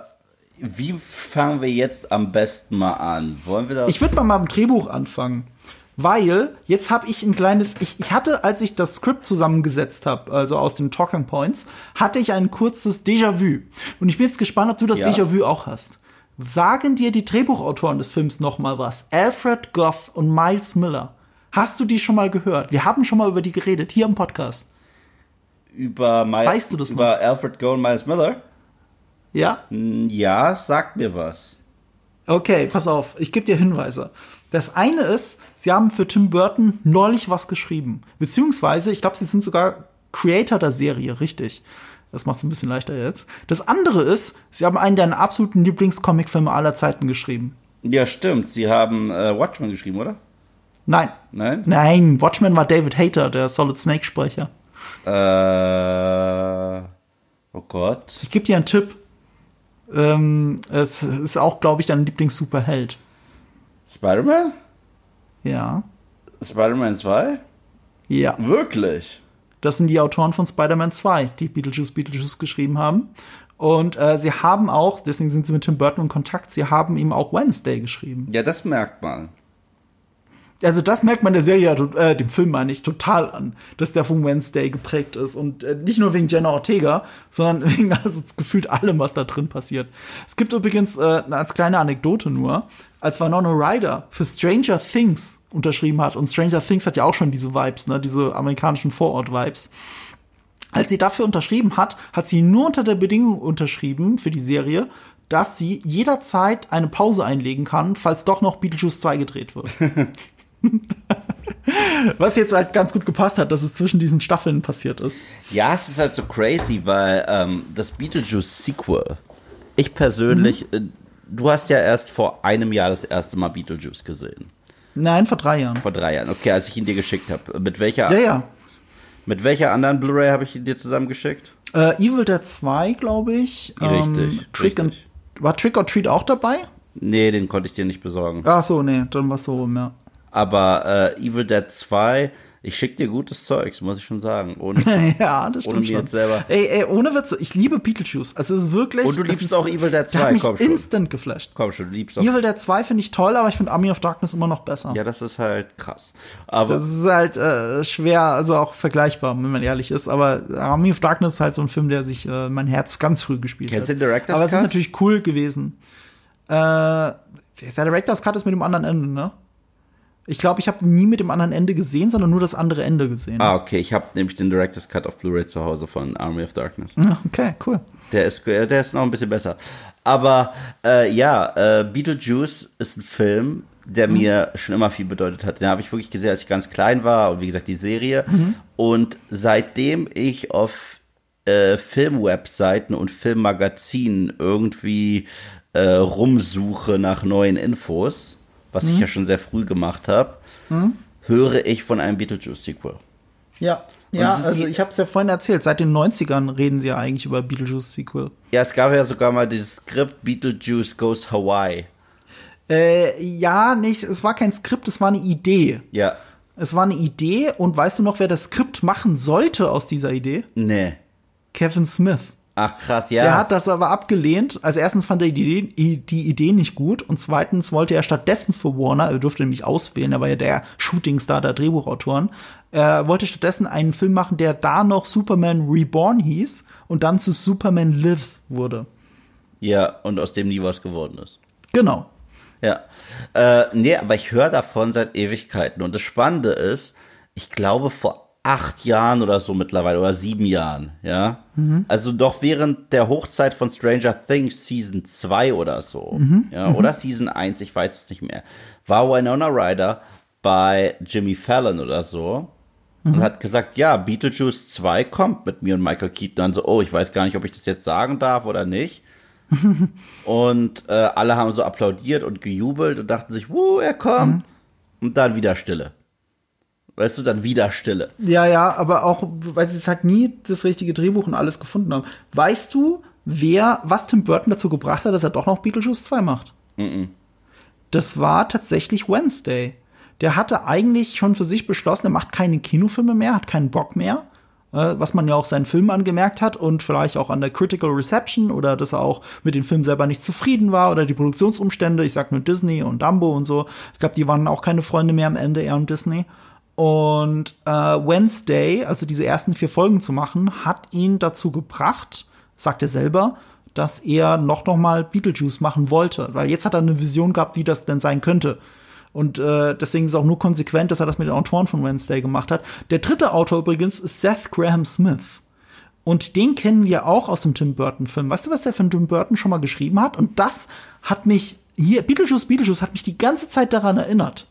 wie fangen wir jetzt am besten mal an? Wollen wir da? Ich würde mal mit dem Drehbuch anfangen. Weil jetzt habe ich ein kleines, ich hatte, als ich das Skript zusammengesetzt habe, also aus den Talking Points, hatte ich ein kurzes Déjà-vu. Und ich bin jetzt gespannt, ob du das Déjà-vu auch hast. Sagen dir die Drehbuchautoren des Films noch mal was? Alfred Gough und Miles Miller. Hast du die schon mal gehört? Wir haben schon mal über die geredet, hier im Podcast. Weißt du das noch? Über Alfred Gough und Miles Miller? Ja? Ja, sagt mir was. Okay, pass auf, ich gebe dir Hinweise. Das eine ist, sie haben für Tim Burton neulich was geschrieben. Beziehungsweise, ich glaube, sie sind sogar Creator der Serie, richtig. Das macht es ein bisschen leichter jetzt. Das andere ist, sie haben einen deiner absoluten Lieblingscomicfilme aller Zeiten geschrieben. Ja, stimmt. Sie haben Watchmen geschrieben, oder? Nein. Nein? Nein, Watchmen war David Hayter, der Solid Snake-Sprecher. Oh Gott. Ich gebe dir einen Tipp. Es ist auch, glaube ich, dein Lieblings-Superheld. Spider-Man? Ja. Spider-Man 2? Ja. Wirklich? Das sind die Autoren von Spider-Man 2, die Beetlejuice geschrieben haben. Und sie haben auch, deswegen sind sie mit Tim Burton in Kontakt, sie haben ihm auch Wednesday geschrieben. Ja, das merkt man. Also das merkt man der Serie, dem Film meine ich, total an, dass der von Wednesday geprägt ist. Und nicht nur wegen Jenna Ortega, sondern wegen also gefühlt allem, was da drin passiert. Es gibt übrigens, als kleine Anekdote nur, als Winona Ryder für Stranger Things unterschrieben hat, und Stranger Things hat ja auch schon diese Vibes, ne, diese amerikanischen Vorort-Vibes. Als sie dafür unterschrieben hat, hat sie nur unter der Bedingung unterschrieben für die Serie, dass sie jederzeit eine Pause einlegen kann, falls doch noch Beetlejuice 2 gedreht wird. Was jetzt halt ganz gut gepasst hat, dass es zwischen diesen Staffeln passiert ist. Ja, es ist halt so crazy, weil das Beetlejuice-Sequel, ich persönlich, du hast ja erst vor einem Jahr das erste Mal Beetlejuice gesehen. Nein, vor 3 Jahren. Vor 3 Jahren, okay, als ich ihn dir geschickt habe. Mit welcher anderen Blu-ray habe ich ihn dir zusammengeschickt? Evil Dead 2, glaube ich. Richtig. War Trick or Treat auch dabei? Nee, den konnte ich dir nicht besorgen. Ach so, nee, dann war es so rum, ja. Aber Evil Dead 2, ich schick dir gutes Zeugs, muss ich schon sagen. Ja, das stimmt ohne mir schon. Jetzt selber. Ey, ohne Witze, ich liebe Beetlejuice. Also es ist wirklich. Und du liebst auch Evil Dead 2, hat mich komm schon. Instant geflasht. Komm schon, du liebst auch. Evil Dead 2 finde ich toll, aber ich finde Army of Darkness immer noch besser. Ja, das ist halt krass. Aber das ist halt schwer, also auch vergleichbar, wenn man ehrlich ist. Aber Army of Darkness ist halt so ein Film, der sich mein Herz ganz früh gespielt hat. Kennst du den Director's Cut? Aber es ist natürlich cool gewesen. Der Director's Cut ist mit dem anderen Ende, ne? Ich glaube, ich habe nie mit dem anderen Ende gesehen, sondern nur das andere Ende gesehen. Ah, okay. Ich habe nämlich den Director's Cut auf Blu-ray zu Hause von Army of Darkness. Okay, cool. Der ist noch ein bisschen besser. Aber Beetlejuice ist ein Film, der mir schon immer viel bedeutet hat. Den habe ich wirklich gesehen, als ich ganz klein war. Und wie gesagt, die Serie. Und seitdem ich auf Filmwebseiten und Filmmagazinen irgendwie rumsuche nach neuen Infos, was ich ja schon sehr früh gemacht habe, höre ich von einem Beetlejuice-Sequel. Ja, also ich habe es ja vorhin erzählt, seit den 90ern reden sie ja eigentlich über Beetlejuice-Sequel. Ja, es gab ja sogar mal dieses Skript Beetlejuice Goes Hawaii. Es war kein Skript, es war eine Idee. Ja. Es war eine Idee und weißt du noch, wer das Skript machen sollte aus dieser Idee? Nee. Kevin Smith. Ach krass, ja. Der hat das aber abgelehnt. Also erstens fand er die Idee nicht gut und zweitens wollte er stattdessen für Warner, er durfte nämlich auswählen, er war ja der Shootingstar der Drehbuchautoren, er wollte stattdessen einen Film machen, der da noch Superman Reborn hieß und dann zu Superman Lives wurde. Ja, und aus dem nie was geworden ist. Genau. Ja. Aber ich höre davon seit Ewigkeiten. Und das Spannende ist, ich glaube vor 8 Jahren oder so mittlerweile, oder 7 Jahren, ja. Also doch während der Hochzeit von Stranger Things Season 2 oder so, oder Season 1, ich weiß es nicht mehr, war Winona Ryder bei Jimmy Fallon oder so und hat gesagt, ja, Beetlejuice 2 kommt mit mir und Michael Keaton. Dann so, ich weiß gar nicht, ob ich das jetzt sagen darf oder nicht. Und alle haben so applaudiert und gejubelt und dachten sich, er kommt. Und dann wieder Stille. Weißt du, dann wieder Stille. Ja, aber auch, weil sie es halt nie das richtige Drehbuch und alles gefunden haben. Weißt du, was Tim Burton dazu gebracht hat, dass er doch noch Beetlejuice 2 macht? Das war tatsächlich Wednesday. Der hatte eigentlich schon für sich beschlossen, er macht keine Kinofilme mehr, hat keinen Bock mehr. Was man ja auch seinen Filmen angemerkt hat und vielleicht auch an der Critical Reception oder dass er auch mit den Filmen selber nicht zufrieden war oder die Produktionsumstände. Ich sag nur Disney und Dumbo und so. Ich glaube, die waren auch keine Freunde mehr am Ende, er und Disney. Und Wednesday, also diese ersten 4 Folgen zu machen, hat ihn dazu gebracht, sagt er selber, dass er noch mal Beetlejuice machen wollte. Weil jetzt hat er eine Vision gehabt, wie das denn sein könnte. Und deswegen ist es auch nur konsequent, dass er das mit den Autoren von Wednesday gemacht hat. Der dritte Autor übrigens ist Seth Graham Smith. Und den kennen wir auch aus dem Tim Burton-Film. Weißt du, was der von Tim Burton schon mal geschrieben hat? Und das hat mich Beetlejuice hat mich die ganze Zeit daran erinnert.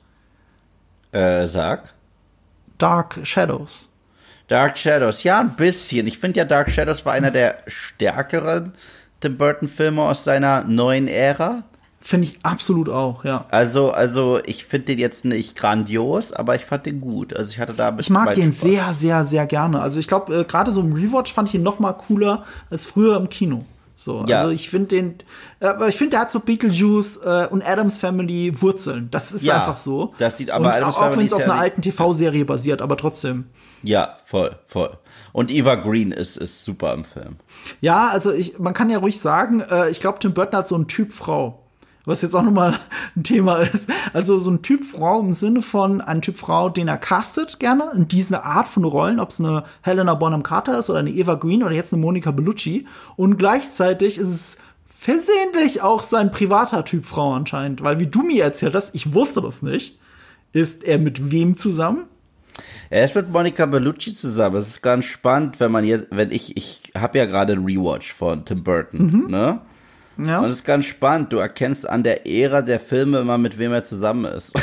Sag. Dark Shadows. Dark Shadows, ja, ein bisschen. Ich finde ja, Dark Shadows war einer der stärkeren Tim Burton-Filme aus seiner neuen Ära. Finde ich absolut auch, ja. Also ich finde den jetzt nicht grandios, aber ich fand den gut. Also ich mag den sehr, sehr, sehr gerne. Also ich glaube, gerade so im Rewatch fand ich ihn noch mal cooler als früher im Kino. So, ja. Also ich finde der hat so Beetlejuice und Addams Family Wurzeln. Das ist einfach so. Das sieht aber und auch wenn es auf einer alten TV-Serie basiert, aber trotzdem. Ja, voll. Und Eva Green ist super im Film. Ja, also man kann ja ruhig sagen, ich glaube, Tim Burton hat so einen Typ Frau. Was jetzt auch nochmal ein Thema ist. Also so ein Typ Frau im Sinne von ein Typ Frau, den er castet gerne in diese Art von Rollen, ob es eine Helena Bonham Carter ist oder eine Eva Green oder jetzt eine Monica Bellucci. Und gleichzeitig ist es versehentlich auch sein privater Typ Frau anscheinend. Weil wie du mir erzählt hast, ich wusste das nicht, ist er mit wem zusammen? Er ist mit Monica Bellucci zusammen. Es ist ganz spannend, ich habe ja gerade einen Rewatch von Tim Burton, ne? Ja. Und es ist ganz spannend. Du erkennst an der Ära der Filme immer, mit wem er zusammen ist.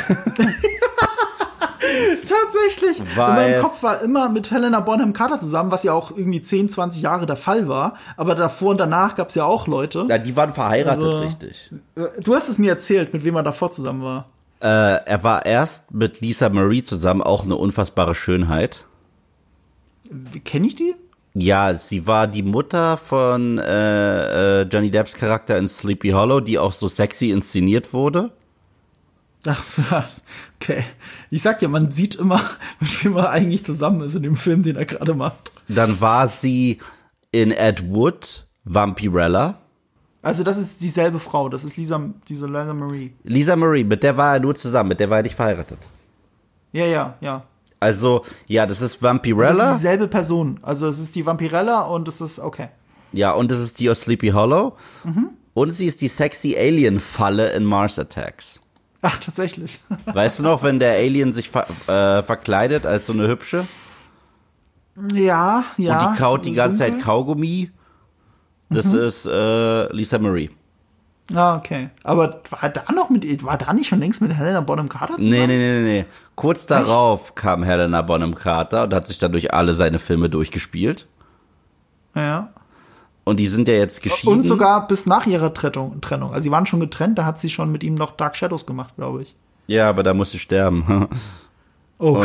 Tatsächlich. In meinem Kopf war immer mit Helena Bonham Carter zusammen, was ja auch irgendwie 10, 20 Jahre der Fall war. Aber davor und danach gab es ja auch Leute. Ja, die waren verheiratet, richtig. Du hast es mir erzählt, mit wem er davor zusammen war. Er war erst mit Lisa Marie zusammen, auch eine unfassbare Schönheit. Kenne ich die? Ja, sie war die Mutter von Johnny Depps Charakter in Sleepy Hollow, die auch so sexy inszeniert wurde. Ach, okay. Ich sag ja, man sieht immer, mit wem er eigentlich zusammen ist in dem Film, den er gerade macht. Dann war sie in Ed Wood, Vampirella. Also das ist dieselbe Frau, das ist Lisa Marie. Lisa Marie, mit der war er nur zusammen, mit der war er nicht verheiratet. Ja. Also, ja, das ist Vampirella. Das ist dieselbe Person. Also, es ist die Vampirella und es ist, okay. Ja, und das ist die aus Sleepy Hollow. Und sie ist die sexy Alien-Falle in Mars Attacks. Ach, tatsächlich. Weißt du noch, wenn der Alien sich verkleidet als so eine Hübsche? Ja. Und die kaut die ganze Zeit Dunkel. Kaugummi? Das ist Lisa Marie. Ah, okay. Aber war da nicht schon längst mit Helena Bonham Carter zusammen? Nee. Kurz darauf kam Helena Bonham Carter und hat sich dann durch alle seine Filme durchgespielt. Ja. Und die sind ja jetzt geschieden. Und sogar bis nach ihrer Trennung. Also sie waren schon getrennt, da hat sie schon mit ihm noch Dark Shadows gemacht, glaube ich. Ja, aber da musste sterben. Oh.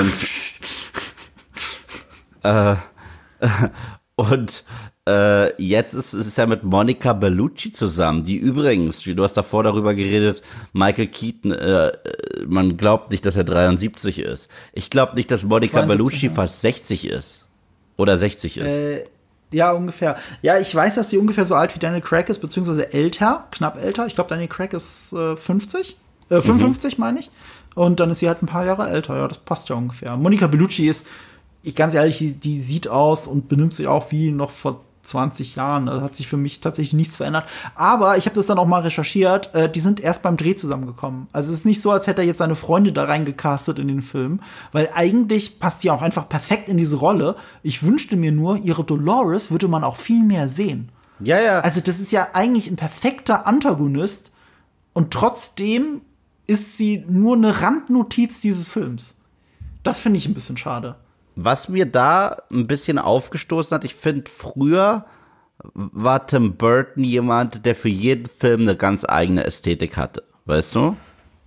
Und jetzt ist es ja mit Monica Bellucci zusammen, die übrigens, du hast davor darüber geredet, Michael Keaton, man glaubt nicht, dass er 73 ist. Ich glaube nicht, dass Monica 72, Bellucci ja. fast 60 ist. Oder 60 ist. Ja, ungefähr. Ja, ich weiß, dass sie ungefähr so alt wie Daniel Craig ist, beziehungsweise älter, knapp älter. Ich glaube, Daniel Craig ist 55, meine ich. Und dann ist sie halt ein paar Jahre älter. Ja, das passt ja ungefähr. Monica Bellucci ist, ganz ehrlich, die sieht aus und benimmt sich auch wie noch vor 20 Jahren. Da hat sich für mich tatsächlich nichts verändert. Aber ich habe das dann auch mal recherchiert. Die sind erst beim Dreh zusammengekommen. Also es ist nicht so, als hätte er jetzt seine Freunde da reingecastet in den Film. Weil eigentlich passt sie auch einfach perfekt in diese Rolle. Ich wünschte mir nur, ihre Dolores würde man auch viel mehr sehen. Ja. Also das ist ja eigentlich ein perfekter Antagonist. Und trotzdem ist sie nur eine Randnotiz dieses Films. Das finde ich ein bisschen schade. Was mir da ein bisschen aufgestoßen hat, ich finde, früher war Tim Burton jemand, der für jeden Film eine ganz eigene Ästhetik hatte. Weißt du?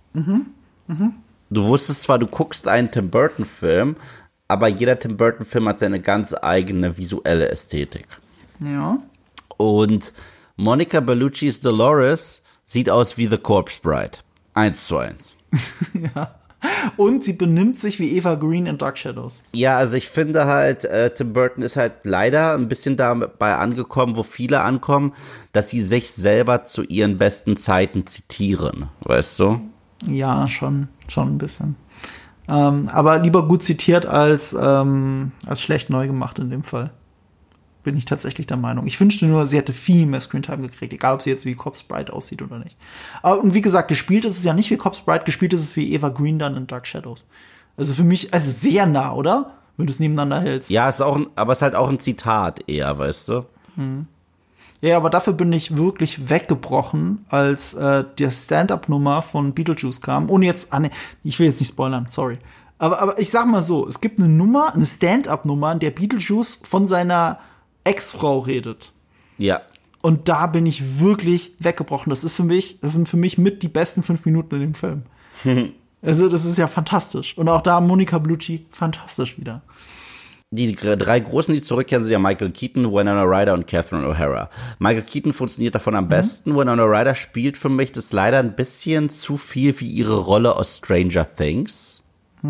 Du wusstest zwar, du guckst einen Tim Burton-Film, aber jeder Tim Burton-Film hat seine ganz eigene visuelle Ästhetik. Ja. Und Monica Bellucci's Dolores sieht aus wie The Corpse Bride. 1:1. Ja. Und sie benimmt sich wie Eva Green in Dark Shadows. Ja, also ich finde halt, Tim Burton ist halt leider ein bisschen dabei angekommen, wo viele ankommen, dass sie sich selber zu ihren besten Zeiten zitieren, weißt du? Ja, schon ein bisschen. Aber lieber gut zitiert als schlecht neu gemacht in dem Fall. Bin ich tatsächlich der Meinung. Ich wünschte nur, sie hätte viel mehr Screentime gekriegt, egal ob sie jetzt wie Corpse Bride aussieht oder nicht. Und wie gesagt, gespielt ist es ja nicht wie Corpse Bride, gespielt ist es wie Eva Green dann in Dark Shadows. Also für mich, also sehr nah, oder? Wenn du es nebeneinander hältst. Ja, aber es ist halt auch ein Zitat eher, weißt du? Ja, aber dafür bin ich wirklich weggebrochen, als der Stand-Up-Nummer von Beetlejuice kam. Ohne jetzt, ich will jetzt nicht spoilern, sorry. Aber ich sag mal so, es gibt eine Stand-Up-Nummer, in der Beetlejuice von seiner Ex-Frau redet. Ja. Und da bin ich wirklich weggebrochen. Das sind für mich mit die besten 5 Minuten in dem Film. Also, das ist ja fantastisch. Und auch da Monica Bellucci, fantastisch wieder. Die 3 Großen, die zurückkehren, sind ja Michael Keaton, Winona Ryder und Catherine O'Hara. Michael Keaton funktioniert davon am besten. Winona Ryder spielt für mich das leider ein bisschen zu viel wie ihre Rolle aus Stranger Things.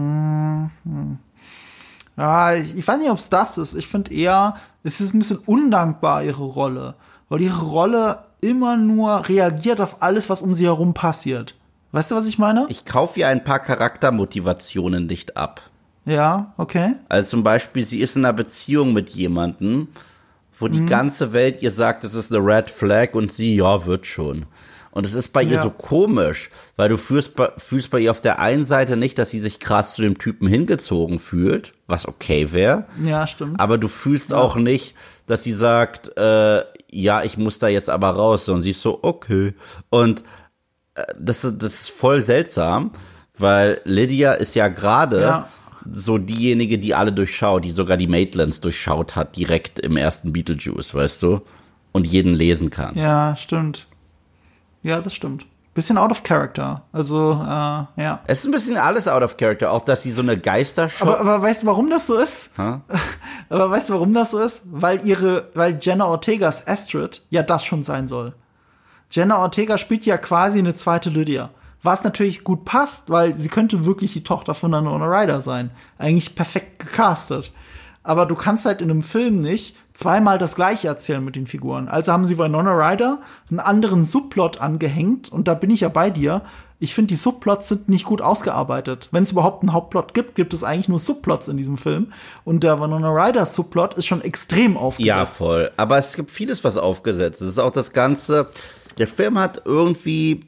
Ja, ich weiß nicht, ob es das ist. Ich finde eher, es ist ein bisschen undankbar, ihre Rolle. Weil ihre Rolle immer nur reagiert auf alles, was um sie herum passiert. Weißt du, was ich meine? Ich kaufe ihr ein paar Charaktermotivationen nicht ab. Ja, okay. Also zum Beispiel, sie ist in einer Beziehung mit jemandem, wo die ganze Welt ihr sagt, das ist eine Red Flag und sie, ja, wird schon. Und es ist bei ihr so komisch, weil du fühlst bei ihr auf der einen Seite nicht, dass sie sich krass zu dem Typen hingezogen fühlt, was okay wäre. Ja, stimmt. Aber du fühlst auch nicht, dass sie sagt, ja, ich muss da jetzt aber raus. Und sie ist so, okay. Und das ist voll seltsam, weil Lydia ist ja gerade so diejenige, die alle durchschaut, die sogar die Maitlands durchschaut hat, direkt im ersten Beetlejuice, weißt du? Und jeden lesen kann. Ja, stimmt. Ja, das stimmt. Bisschen out of character. Also, ja. Es ist ein bisschen alles out of character, auch dass sie so eine Geisterschau. Aber weißt du, warum das so ist? Aber weißt du, warum das so ist? Weil Jenna Ortegas Astrid ja das schon sein soll. Jenna Ortega spielt ja quasi eine zweite Lydia. Was natürlich gut passt, weil sie könnte wirklich die Tochter von Winona Ryder sein. Eigentlich perfekt gecastet. Aber du kannst halt in einem Film nicht zweimal das Gleiche erzählen mit den Figuren. Also haben sie Winona Ryder einen anderen Subplot angehängt. Und da bin ich ja bei dir. Ich finde, die Subplots sind nicht gut ausgearbeitet. Wenn es überhaupt einen Hauptplot gibt, gibt es eigentlich nur Subplots in diesem Film. Und der Winona Ryder Subplot ist schon extrem aufgesetzt. Ja, voll. Aber es gibt vieles, was aufgesetzt ist. Es ist auch das Ganze. Der Film hat irgendwie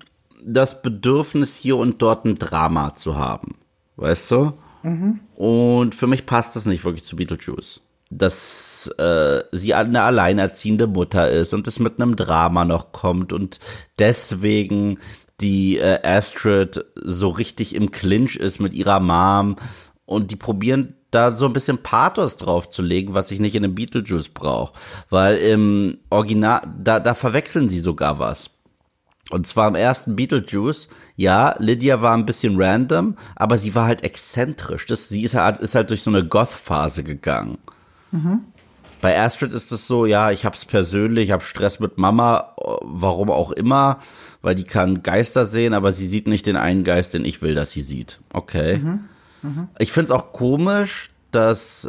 das Bedürfnis, hier und dort ein Drama zu haben. Weißt du? Und für mich passt das nicht wirklich zu Beetlejuice. Dass sie eine alleinerziehende Mutter ist und es mit einem Drama noch kommt und deswegen die Astrid so richtig im Clinch ist mit ihrer Mom und die probieren da so ein bisschen Pathos drauf zu legen, was ich nicht in einem Beetlejuice brauche. Weil im Original, da verwechseln sie sogar was. Und zwar im ersten Beetlejuice, ja, Lydia war ein bisschen random, aber sie war halt exzentrisch. Sie ist halt durch so eine Goth-Phase gegangen. Bei Astrid ist es so, ja, ich hab's persönlich, ich hab Stress mit Mama, warum auch immer, weil die kann Geister sehen, aber sie sieht nicht den einen Geist, den ich will, dass sie sieht. Okay. Ich find's auch komisch, dass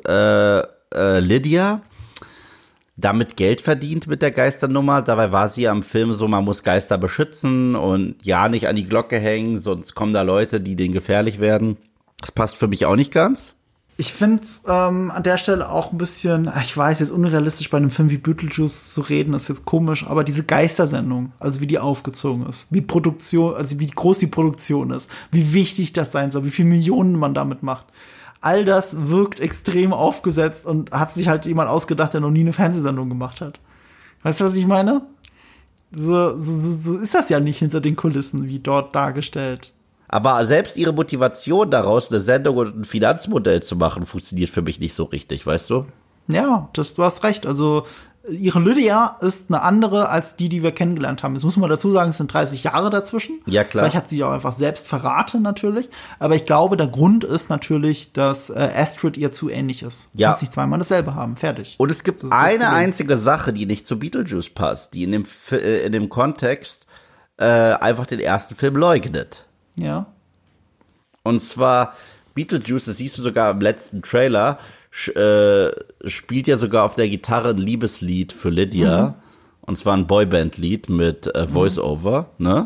Lydia damit Geld verdient mit der Geisternummer. Dabei war sie ja im Film so, man muss Geister beschützen und ja nicht an die Glocke hängen, sonst kommen da Leute, die denen gefährlich werden. Das passt für mich auch nicht ganz. Ich finde es an der Stelle auch ein bisschen, ich weiß, jetzt unrealistisch bei einem Film wie Beetlejuice zu reden, ist jetzt komisch, aber diese Geistersendung, also wie die aufgezogen ist, wie Produktion, also wie groß die Produktion ist, wie wichtig das sein soll, wie viele Millionen man damit macht. All das wirkt extrem aufgesetzt und hat sich halt jemand ausgedacht, der noch nie eine Fernsehsendung gemacht hat. Weißt du, was ich meine? So ist das ja nicht hinter den Kulissen, wie dort dargestellt. Aber selbst ihre Motivation daraus, eine Sendung und ein Finanzmodell zu machen, funktioniert für mich nicht so richtig, weißt du? Ja, du hast recht. Also ihre Lydia ist eine andere als die wir kennengelernt haben. Jetzt muss man dazu sagen, es sind 30 Jahre dazwischen. Ja, klar. Vielleicht hat sie sich auch einfach selbst verraten natürlich. Aber ich glaube, der Grund ist natürlich, dass Astrid ihr zu ähnlich ist. Ja. Dass sie zweimal dasselbe haben. Fertig. Und es gibt eine einzige Sache, die nicht zu Beetlejuice passt, die in dem Kontext einfach den ersten Film leugnet. Ja. Und zwar Beetlejuice, das siehst du sogar im letzten Trailer, spielt ja sogar auf der Gitarre ein Liebeslied für Lydia. Und zwar ein Boyband-Lied mit Voice-Over, ne?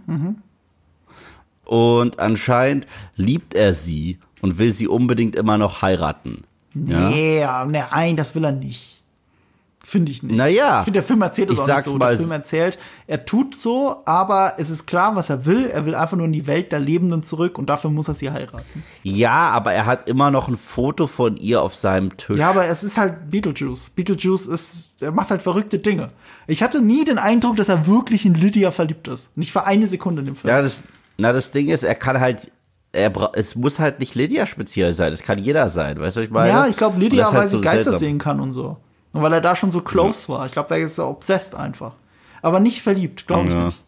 Und anscheinend liebt er sie und will sie unbedingt immer noch heiraten. Nein, das will er nicht. Finde ich nicht. Naja. Ich finde, der Film erzählt es auch nicht so. Mal, der Film erzählt, er tut so, aber es ist klar, was er will. Er will einfach nur in die Welt der Lebenden zurück und dafür muss er sie heiraten. Ja, aber er hat immer noch ein Foto von ihr auf seinem Tisch. Ja, aber es ist halt Beetlejuice. Er macht halt verrückte Dinge. Ich hatte nie den Eindruck, dass er wirklich in Lydia verliebt ist. Nicht für eine Sekunde in dem Film. Ja, das Ding ist, er kann halt, es muss halt nicht Lydia speziell sein. Es kann jeder sein, weißt du, was ich meine? Ja, ich glaube Lydia, weil halt sie so Geister seltsam sehen kann und so. Und weil er da schon so close war. Ich glaube, da ist er obsessed einfach. Aber nicht verliebt, glaube ich nicht.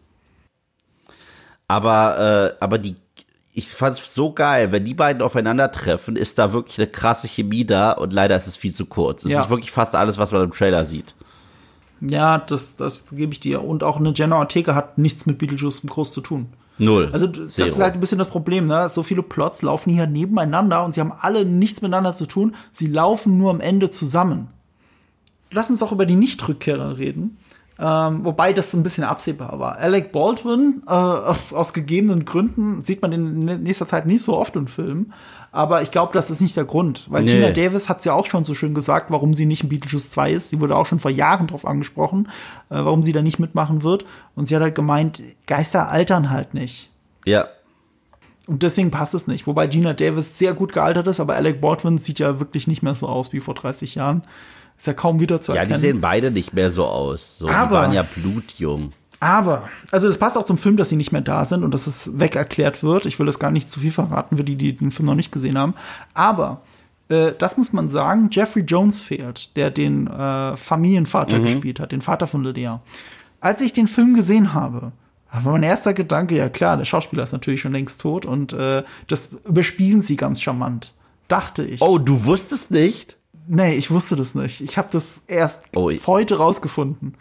Aber ich fand es so geil, wenn die beiden aufeinandertreffen, ist da wirklich eine krasse Chemie da und leider ist es viel zu kurz. Es ist wirklich fast alles, was man im Trailer sieht. Ja, das gebe ich dir. Und auch eine Jenna Ortega hat nichts mit Beetlejuice groß zu tun. Null. Also das ist halt ein bisschen das Problem, ne? So viele Plots laufen hier nebeneinander und sie haben alle nichts miteinander zu tun. Sie laufen nur am Ende zusammen. Lass uns auch über die Nicht-Rückkehrer reden. Wobei das so ein bisschen absehbar war. Alec Baldwin, aus gegebenen Gründen, sieht man in nächster Zeit nicht so oft in Filmen. Aber ich glaube, das ist nicht der Grund. Weil Gina Davis hat es ja auch schon so schön gesagt, warum sie nicht in Beetlejuice 2 ist. Sie wurde auch schon vor Jahren drauf angesprochen, warum sie da nicht mitmachen wird. Und sie hat halt gemeint, Geister altern halt nicht. Ja. Und deswegen passt es nicht. Wobei Gina Davis sehr gut gealtert ist, aber Alec Baldwin sieht ja wirklich nicht mehr so aus wie vor 30 Jahren. Ist ja kaum wieder zu erkennen. Ja, die sehen beide nicht mehr so aus. Die waren ja blutjung. Aber, also das passt auch zum Film, dass sie nicht mehr da sind und dass es weg erklärt wird. Ich will das gar nicht zu viel verraten für die den Film noch nicht gesehen haben. Aber, das muss man sagen, Jeffrey Jones fehlt, der den Familienvater gespielt hat, den Vater von Lydia. Als ich den Film gesehen habe, war mein erster Gedanke, ja klar, der Schauspieler ist natürlich schon längst tot und das überspielen sie ganz charmant, dachte ich. Oh, du wusstest nicht? Nee, ich wusste das nicht. Ich habe das erst heute rausgefunden.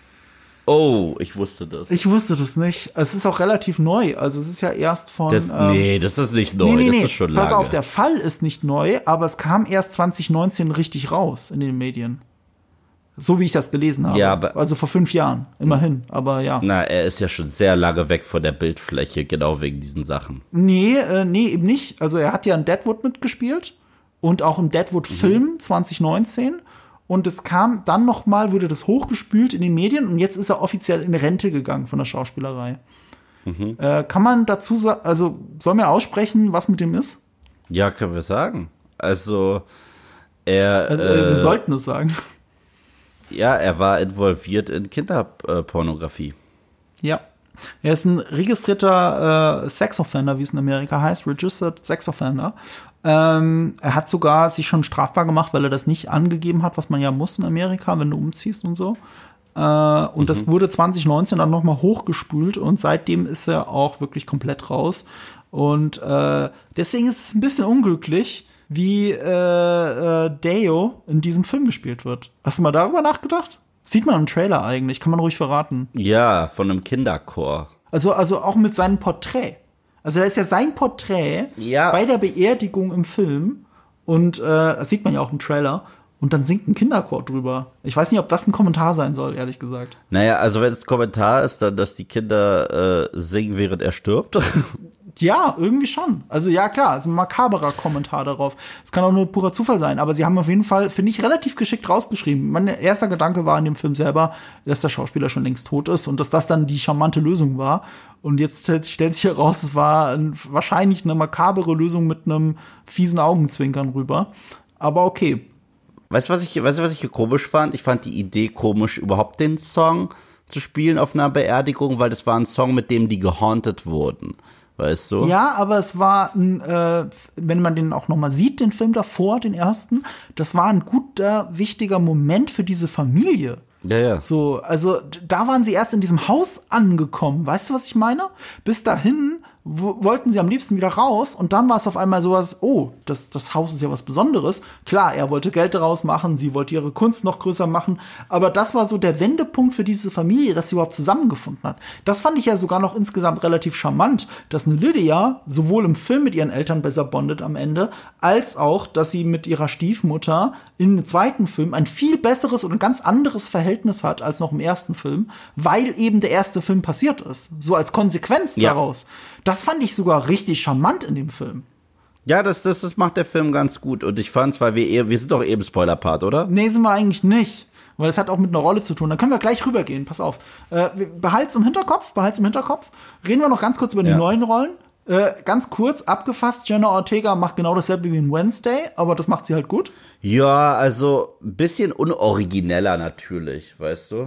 Oh, ich wusste das. Ich wusste das nicht. Es ist auch relativ neu. Also es ist ja erst von... das ist nicht neu. Nee. Das ist schon lange. Pass auf, der Fall ist nicht neu, aber es kam erst 2019 richtig raus in den Medien. So wie ich das gelesen habe. Ja, also vor 5 Jahren, immerhin. Aber ja. Na, er ist ja schon sehr lange weg von der Bildfläche, genau wegen diesen Sachen. Nee, eben nicht. Also er hat ja in Deadwood mitgespielt. Und auch im Deadwood-Film 2019. Und es kam dann noch mal, wurde das hochgespült in den Medien. Und jetzt ist er offiziell in Rente gegangen von der Schauspielerei. Kann man dazu sagen, also soll man aussprechen, was mit dem ist? Ja, können wir sagen. Also, wir sollten es sagen. Ja, er war involviert in Kinderpornografie. Ja. Er ist ein registrierter Sex-Offender, wie es in Amerika heißt, Registered Sex-Offender. Er hat sogar sich schon strafbar gemacht, weil er das nicht angegeben hat, was man ja muss in Amerika, wenn du umziehst und so. Und das wurde 2019 dann nochmal hochgespült und seitdem ist er auch wirklich komplett raus. Und deswegen ist es ein bisschen unglücklich, wie Deo in diesem Film gespielt wird. Hast du mal darüber nachgedacht? Sieht man im Trailer eigentlich, kann man ruhig verraten. Ja, von einem Kinderchor. Also auch mit seinem Porträt. Also da ist ja sein Porträt bei der Beerdigung im Film. Und das sieht man ja auch im Trailer. Und dann singt ein Kinderchor drüber. Ich weiß nicht, ob das ein Kommentar sein soll, ehrlich gesagt. Naja, also wenn es ein Kommentar ist, dann, dass die Kinder singen, während er stirbt. Ja, irgendwie schon. Also ja, klar, also ein makaberer Kommentar darauf. Es kann auch nur purer Zufall sein, aber sie haben auf jeden Fall, finde ich, relativ geschickt rausgeschrieben. Mein erster Gedanke war in dem Film selber, dass der Schauspieler schon längst tot ist und dass das dann die charmante Lösung war. Und jetzt stellt sich heraus, es war wahrscheinlich eine makabere Lösung mit einem fiesen Augenzwinkern rüber. Aber okay. Weißt du, was ich hier komisch fand? Ich fand die Idee komisch, überhaupt den Song zu spielen auf einer Beerdigung, weil das war ein Song, mit dem die gehaunted wurden. Weißt du? Ja, aber es war, wenn man den auch noch mal sieht, den Film davor, den ersten, das war ein guter, wichtiger Moment für diese Familie. Ja. So, also da waren sie erst in diesem Haus angekommen. Weißt du, was ich meine? Bis dahin wollten sie am liebsten wieder raus und dann war es auf einmal sowas, oh, das Haus ist ja was Besonderes. Klar, er wollte Geld daraus machen, sie wollte ihre Kunst noch größer machen, aber das war so der Wendepunkt für diese Familie, dass sie überhaupt zusammengefunden hat. Das fand ich ja sogar noch insgesamt relativ charmant, dass eine Lydia sowohl im Film mit ihren Eltern besser bondet am Ende, als auch, dass sie mit ihrer Stiefmutter im zweiten Film ein viel besseres und ein ganz anderes Verhältnis hat als noch im ersten Film, weil eben der erste Film passiert ist. So als Konsequenz daraus. Das fand ich sogar richtig charmant in dem Film. Ja, das macht der Film ganz gut. Und ich fand's, weil wir sind doch eben Spoiler-Part, oder? Nee, sind wir eigentlich nicht. Weil das hat auch mit einer Rolle zu tun. Dann können wir gleich rübergehen. Pass auf. Behalt's im Hinterkopf. Reden wir noch ganz kurz über die neuen Rollen. Ganz kurz, abgefasst, Jenna Ortega macht genau dasselbe wie in Wednesday, aber das macht sie halt gut. Ja, also ein bisschen unorigineller natürlich, weißt du?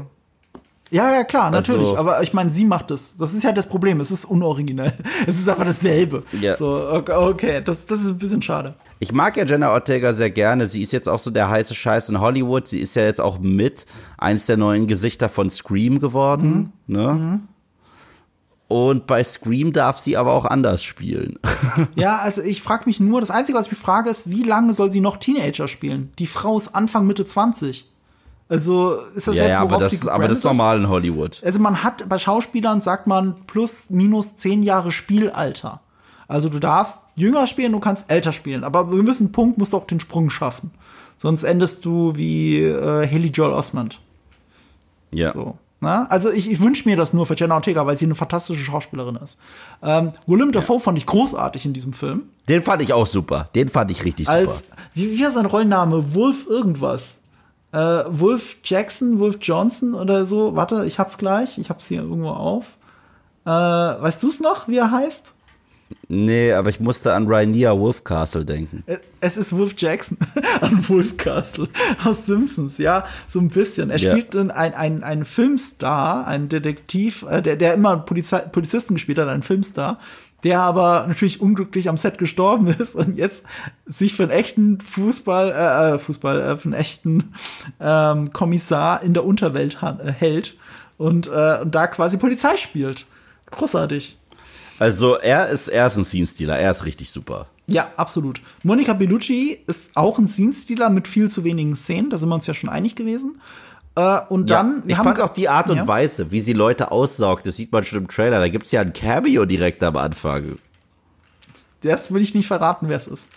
Ja, klar, natürlich. Also, aber ich meine, sie macht es. Das ist ja das Problem. Es ist unoriginell. Es ist einfach dasselbe. Ja. So, okay. Das ist ein bisschen schade. Ich mag ja Jenna Ortega sehr gerne. Sie ist jetzt auch so der heiße Scheiß in Hollywood. Sie ist ja jetzt auch mit eins der neuen Gesichter von Scream geworden. Ne? Und bei Scream darf sie aber auch anders spielen. Ja, also ich frage mich nur, das Einzige, was ich mich frage, ist, wie lange soll sie noch Teenager spielen? Die Frau ist Anfang, Mitte 20. Also ist das jetzt, worauf sie gebrandet ist? Aber das ist normal in Hollywood. Also man hat, bei Schauspielern sagt man plus, minus 10 Jahre Spielalter. Also du darfst jünger spielen, du kannst älter spielen. Aber bei einem gewissen Punkt musst du auch den Sprung schaffen. Sonst endest du wie Haley Joel Osment. Ja. So. Na? Also ich wünsche mir das nur für Jenna Ortega, weil sie eine fantastische Schauspielerin ist. Willem Dafoe fand ich großartig in diesem Film. Den fand ich auch super. Den fand ich richtig super. Wie war sein Rollenname? Wolf irgendwas. Wolf Jackson, Wolf Johnson oder so. Warte, ich hab's gleich. Ich hab's hier irgendwo auf. Weißt du's noch, wie er heißt? Nee, aber ich musste an Rhaenyra Wolfcastle denken. Es ist Wolf Jackson an Wolfcastle aus Simpsons, ja, so ein bisschen. Er spielt ein Filmstar, ein Detektiv, der immer Polizisten gespielt hat, ein Filmstar, der aber natürlich unglücklich am Set gestorben ist und jetzt sich für einen echten für einen echten Kommissar in der Unterwelt hält und da quasi Polizei spielt. Großartig. Also er ist ein Scene-Stealer, er ist richtig super. Ja, absolut. Monica Bellucci ist auch ein Scene-Stealer mit viel zu wenigen Szenen, da sind wir uns ja schon einig gewesen. Und dann, ich fand auch die Art und Weise, wie sie Leute aussaugt, das sieht man schon im Trailer, da gibt's ja ein Cameo direkt am Anfang. Das will ich nicht verraten, wer es ist.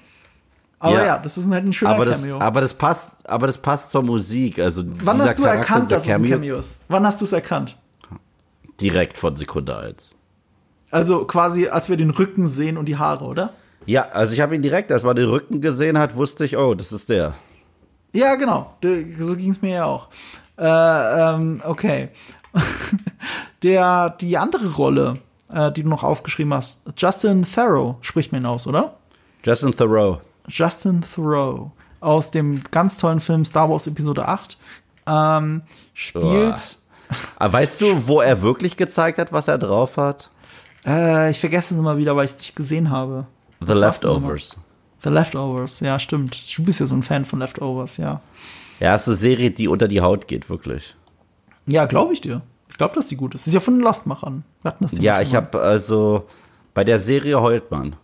Aber ja, das ist halt ein schöner Cameo. Aber das passt zur Musik. Also wann hast du erkannt, dass es ein Cameo ist? Wann hast du es erkannt? Direkt von Sekunde 1. Also quasi, als wir den Rücken sehen und die Haare, oder? Ja, also ich habe ihn direkt, als man den Rücken gesehen hat, wusste ich, oh, das ist der. Ja, genau. So ging es mir ja auch. Okay. Die andere Rolle, die du noch aufgeschrieben hast. Justin Theroux spricht mir ihn aus, oder? Justin Theroux. Justin Theroux aus dem ganz tollen Film Star Wars Episode 8 spielt. Aber weißt du, wo er wirklich gezeigt hat, was er drauf hat? Ich vergesse es immer wieder, weil ich es nicht gesehen habe. The Leftovers. The Leftovers, ja, stimmt. Du bist ja so ein Fan von Leftovers, ja. Ja, ist eine Serie, die unter die Haut geht, wirklich. Ja, glaube ich dir. Ich glaube, dass die gut ist. Das ist ja von den Lost-Machern. Ja, ich habe also bei der Serie heult man.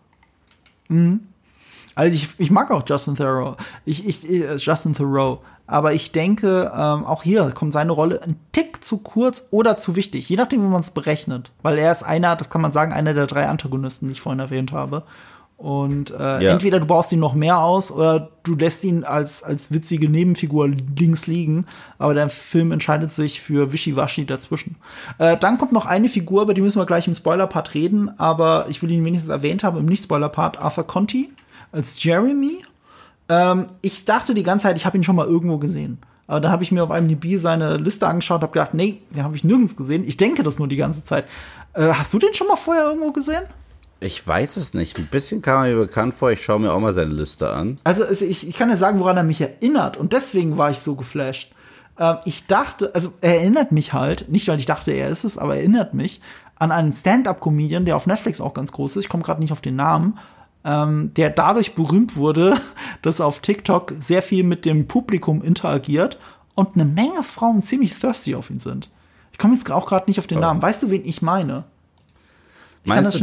Also ich mag auch Justin Theroux. Justin Theroux. Aber ich denke, auch hier kommt seine Rolle ein Tick zu kurz oder zu wichtig. Je nachdem, wie man es berechnet. Weil er ist das kann man sagen, einer der 3 Antagonisten, die ich vorhin erwähnt habe. Und entweder du baust ihn noch mehr aus oder du lässt ihn als witzige Nebenfigur links liegen. Aber der Film entscheidet sich für Wischiwaschi dazwischen. Dann kommt noch eine Figur, über die müssen wir gleich im Spoiler-Part reden. Aber ich will ihn wenigstens erwähnt haben im Nicht-Spoiler-Part. Arthur Conti als Jeremy. Ich dachte die ganze Zeit, ich habe ihn schon mal irgendwo gesehen. Aber dann habe ich mir auf IMDb seine Liste angeschaut, habe gedacht, nee, den habe ich nirgends gesehen. Ich denke das nur die ganze Zeit. Hast du den schon mal vorher irgendwo gesehen? Ich weiß es nicht. Ein bisschen kam er mir bekannt vor. Ich schaue mir auch mal seine Liste an. Also ich kann ja sagen, woran er mich erinnert. Und deswegen war ich so geflasht. Ich dachte, also er erinnert mich halt, nicht weil ich dachte, er ist es, aber er erinnert mich an einen Stand-Up-Comedian, der auf Netflix auch ganz groß ist. Ich komme gerade nicht auf den Namen. Der dadurch berühmt wurde, dass er auf TikTok sehr viel mit dem Publikum interagiert und eine Menge Frauen ziemlich thirsty auf ihn sind. Ich komme jetzt auch gerade nicht auf den Namen. Weißt du, wen ich meine? Meinst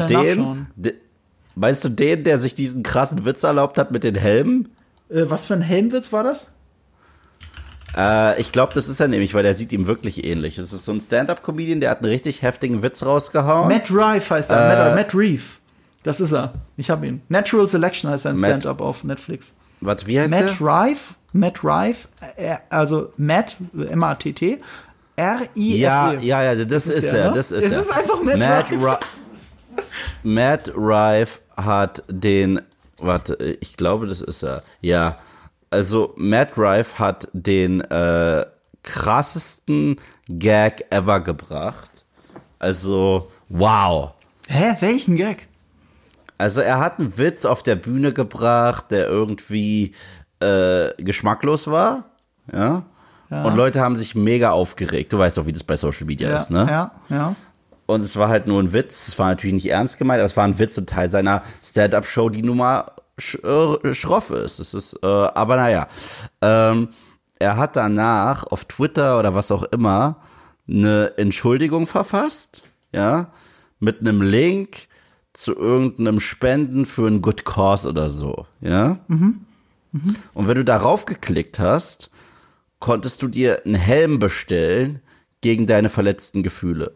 du den, der sich diesen krassen Witz erlaubt hat mit den Helmen? Was für ein Helmwitz war das? Ich glaube, das ist er nämlich, weil der sieht ihm wirklich ähnlich. Es ist so ein Stand-Up-Comedian, der hat einen richtig heftigen Witz rausgehauen. Matt Rife heißt er. Matt Reeve. Das ist er. Ich habe ihn. Natural Selection heißt sein Stand-Up auf Netflix. Warte, wie heißt der? Matt Rife, also Matt, M-A-T-T, R-I-F-E. Ja, das ist er. Ne? Das ist er. Es ist einfach Matt Rife. Matt Rife hat den, ich glaube, das ist er. Ja, also Matt Rife hat den krassesten Gag ever gebracht. Also, wow. Hä, welchen Gag? Also er hat einen Witz auf der Bühne gebracht, der irgendwie geschmacklos war, ja? Und Leute haben sich mega aufgeregt. Du weißt doch, wie das bei Social Media ist, ne? Ja. Und es war halt nur ein Witz. Es war natürlich nicht ernst gemeint, aber es war ein Witz und Teil seiner Stand-Up-Show, die nun mal schroff ist. Das ist, aber naja. Er hat danach auf Twitter oder was auch immer eine Entschuldigung verfasst, ja, mit einem Link zu irgendeinem Spenden für einen Good Cause oder so, ja. Und wenn du darauf geklickt hast, konntest du dir einen Helm bestellen gegen deine verletzten Gefühle.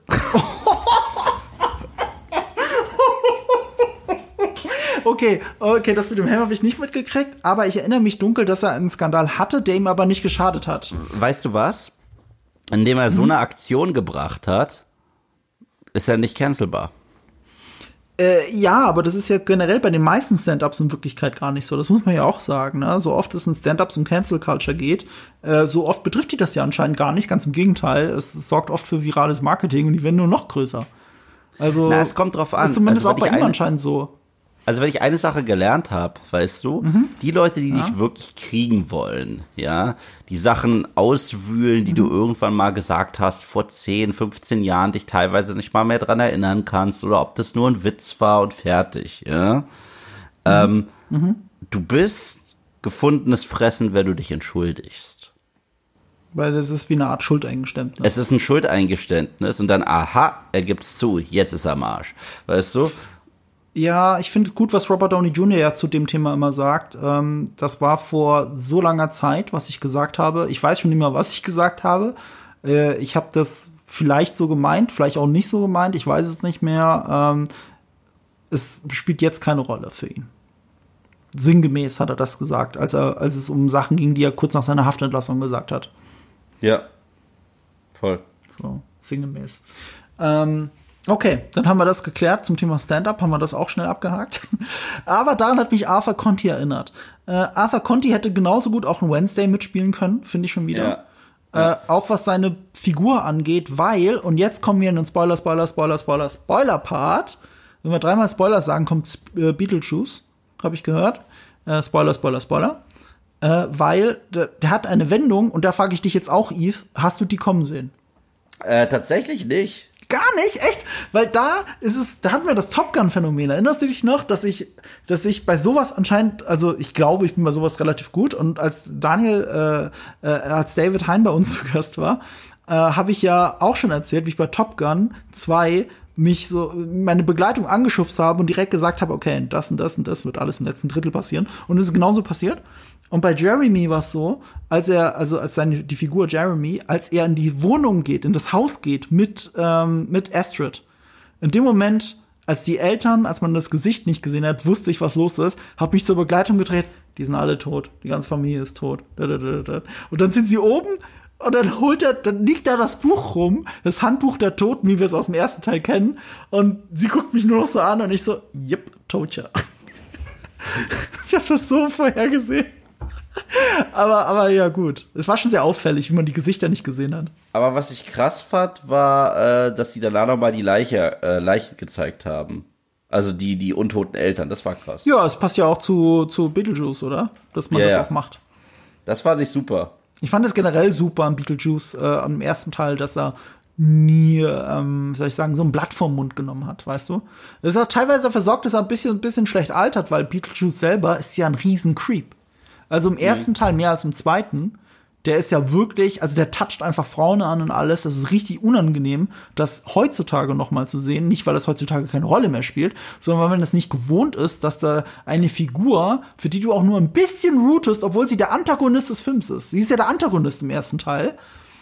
Okay, das mit dem Helm habe ich nicht mitgekriegt, aber ich erinnere mich dunkel, dass er einen Skandal hatte, der ihm aber nicht geschadet hat. Weißt du was? Indem er so eine Aktion gebracht hat, ist er nicht cancelbar. Ja, aber das ist ja generell bei den meisten Stand-Ups in Wirklichkeit gar nicht so. Das muss man ja auch sagen. Ne? So oft es in Stand-Ups um Cancel Culture geht, so oft betrifft die das ja anscheinend gar nicht. Ganz im Gegenteil. Es sorgt oft für virales Marketing und die werden nur noch größer. Also, es kommt drauf an. Ist zumindest auch bei ihm anscheinend so. Also wenn ich eine Sache gelernt habe, weißt du, die Leute, die dich wirklich kriegen wollen, ja, die Sachen auswühlen, die du irgendwann mal gesagt hast, vor 10, 15 Jahren, dich teilweise nicht mal mehr dran erinnern kannst, oder ob das nur ein Witz war und fertig, ja. Du bist gefundenes Fressen, wenn du dich entschuldigst. Weil das ist wie eine Art Schuldeingeständnis. Es ist ein Schuldeingeständnis und dann, aha, er gibt's zu, jetzt ist er am Arsch, weißt du. Ja, ich finde gut, was Robert Downey Jr. ja zu dem Thema immer sagt. Das war vor so langer Zeit, was ich gesagt habe. Ich weiß schon nicht mehr, was ich gesagt habe. Ich habe das vielleicht so gemeint, vielleicht auch nicht so gemeint. Ich weiß es nicht mehr. Es spielt jetzt keine Rolle für ihn. Sinngemäß hat er das gesagt, als es um Sachen ging, die er kurz nach seiner Haftentlassung gesagt hat. Ja, voll. So, sinngemäß. Okay, dann haben wir das geklärt zum Thema Stand-Up, haben wir das auch schnell abgehakt. Aber daran hat mich Arthur Conti erinnert. Arthur Conti hätte genauso gut auch ein Wednesday mitspielen können, finde ich schon wieder. auch was seine Figur angeht, weil, und jetzt kommen wir in den Spoiler-Part. Wenn wir 3-mal Spoiler sagen, kommt Beetlejuice, habe ich gehört. Spoiler. Weil der hat eine Wendung, und da frage ich dich jetzt auch, Yves, hast du die kommen sehen? Tatsächlich nicht. Gar nicht, echt? Weil da hatten wir das Top Gun-Phänomen. Erinnerst du dich noch, dass ich bei sowas anscheinend, also ich glaube, ich bin bei sowas relativ gut. Und als David Hein bei uns zu Gast war, habe ich ja auch schon erzählt, wie ich bei Top Gun 2 mich so meine Begleitung angeschubst habe und direkt gesagt habe, okay, das und das und das wird alles im letzten Drittel passieren. Und es ist genauso passiert. Und bei Jeremy war es so, die Figur Jeremy, als er in die Wohnung geht, in das Haus geht mit Astrid. In dem Moment, als man das Gesicht nicht gesehen hat, wusste ich, was los ist, hab mich zur Begleitung gedreht, die sind alle tot, die ganze Familie ist tot. Und dann sind sie oben und dann liegt da das Buch rum, das Handbuch der Toten, wie wir es aus dem ersten Teil kennen. Und sie guckt mich nur noch so an und ich so, yep, tot ja. Ich hab das so vorhergesehen. Aber ja, gut. Es war schon sehr auffällig, wie man die Gesichter nicht gesehen hat. Aber was ich krass fand, war, dass sie danach nochmal die Leichen gezeigt haben. Also die untoten Eltern, das war krass. Ja, es passt ja auch zu Beetlejuice, oder? Dass man das auch macht. Das fand ich super. Ich fand es generell super an Beetlejuice, am ersten Teil, dass er nie, soll ich sagen, so ein Blatt vom Mund genommen hat, weißt du? Das ist auch teilweise dafür sorgt, dass er ein bisschen schlecht altert, weil Beetlejuice selber ist ja ein riesen Creep. Also im ersten Teil mehr als im zweiten. Der ist ja wirklich, also der toucht einfach Frauen an und alles. Das ist richtig unangenehm, das heutzutage noch mal zu sehen. Nicht, weil das heutzutage keine Rolle mehr spielt, sondern weil man das nicht gewohnt ist, dass da eine Figur, für die du auch nur ein bisschen rootest, obwohl sie der Antagonist des Films ist. Sie ist ja der Antagonist im ersten Teil.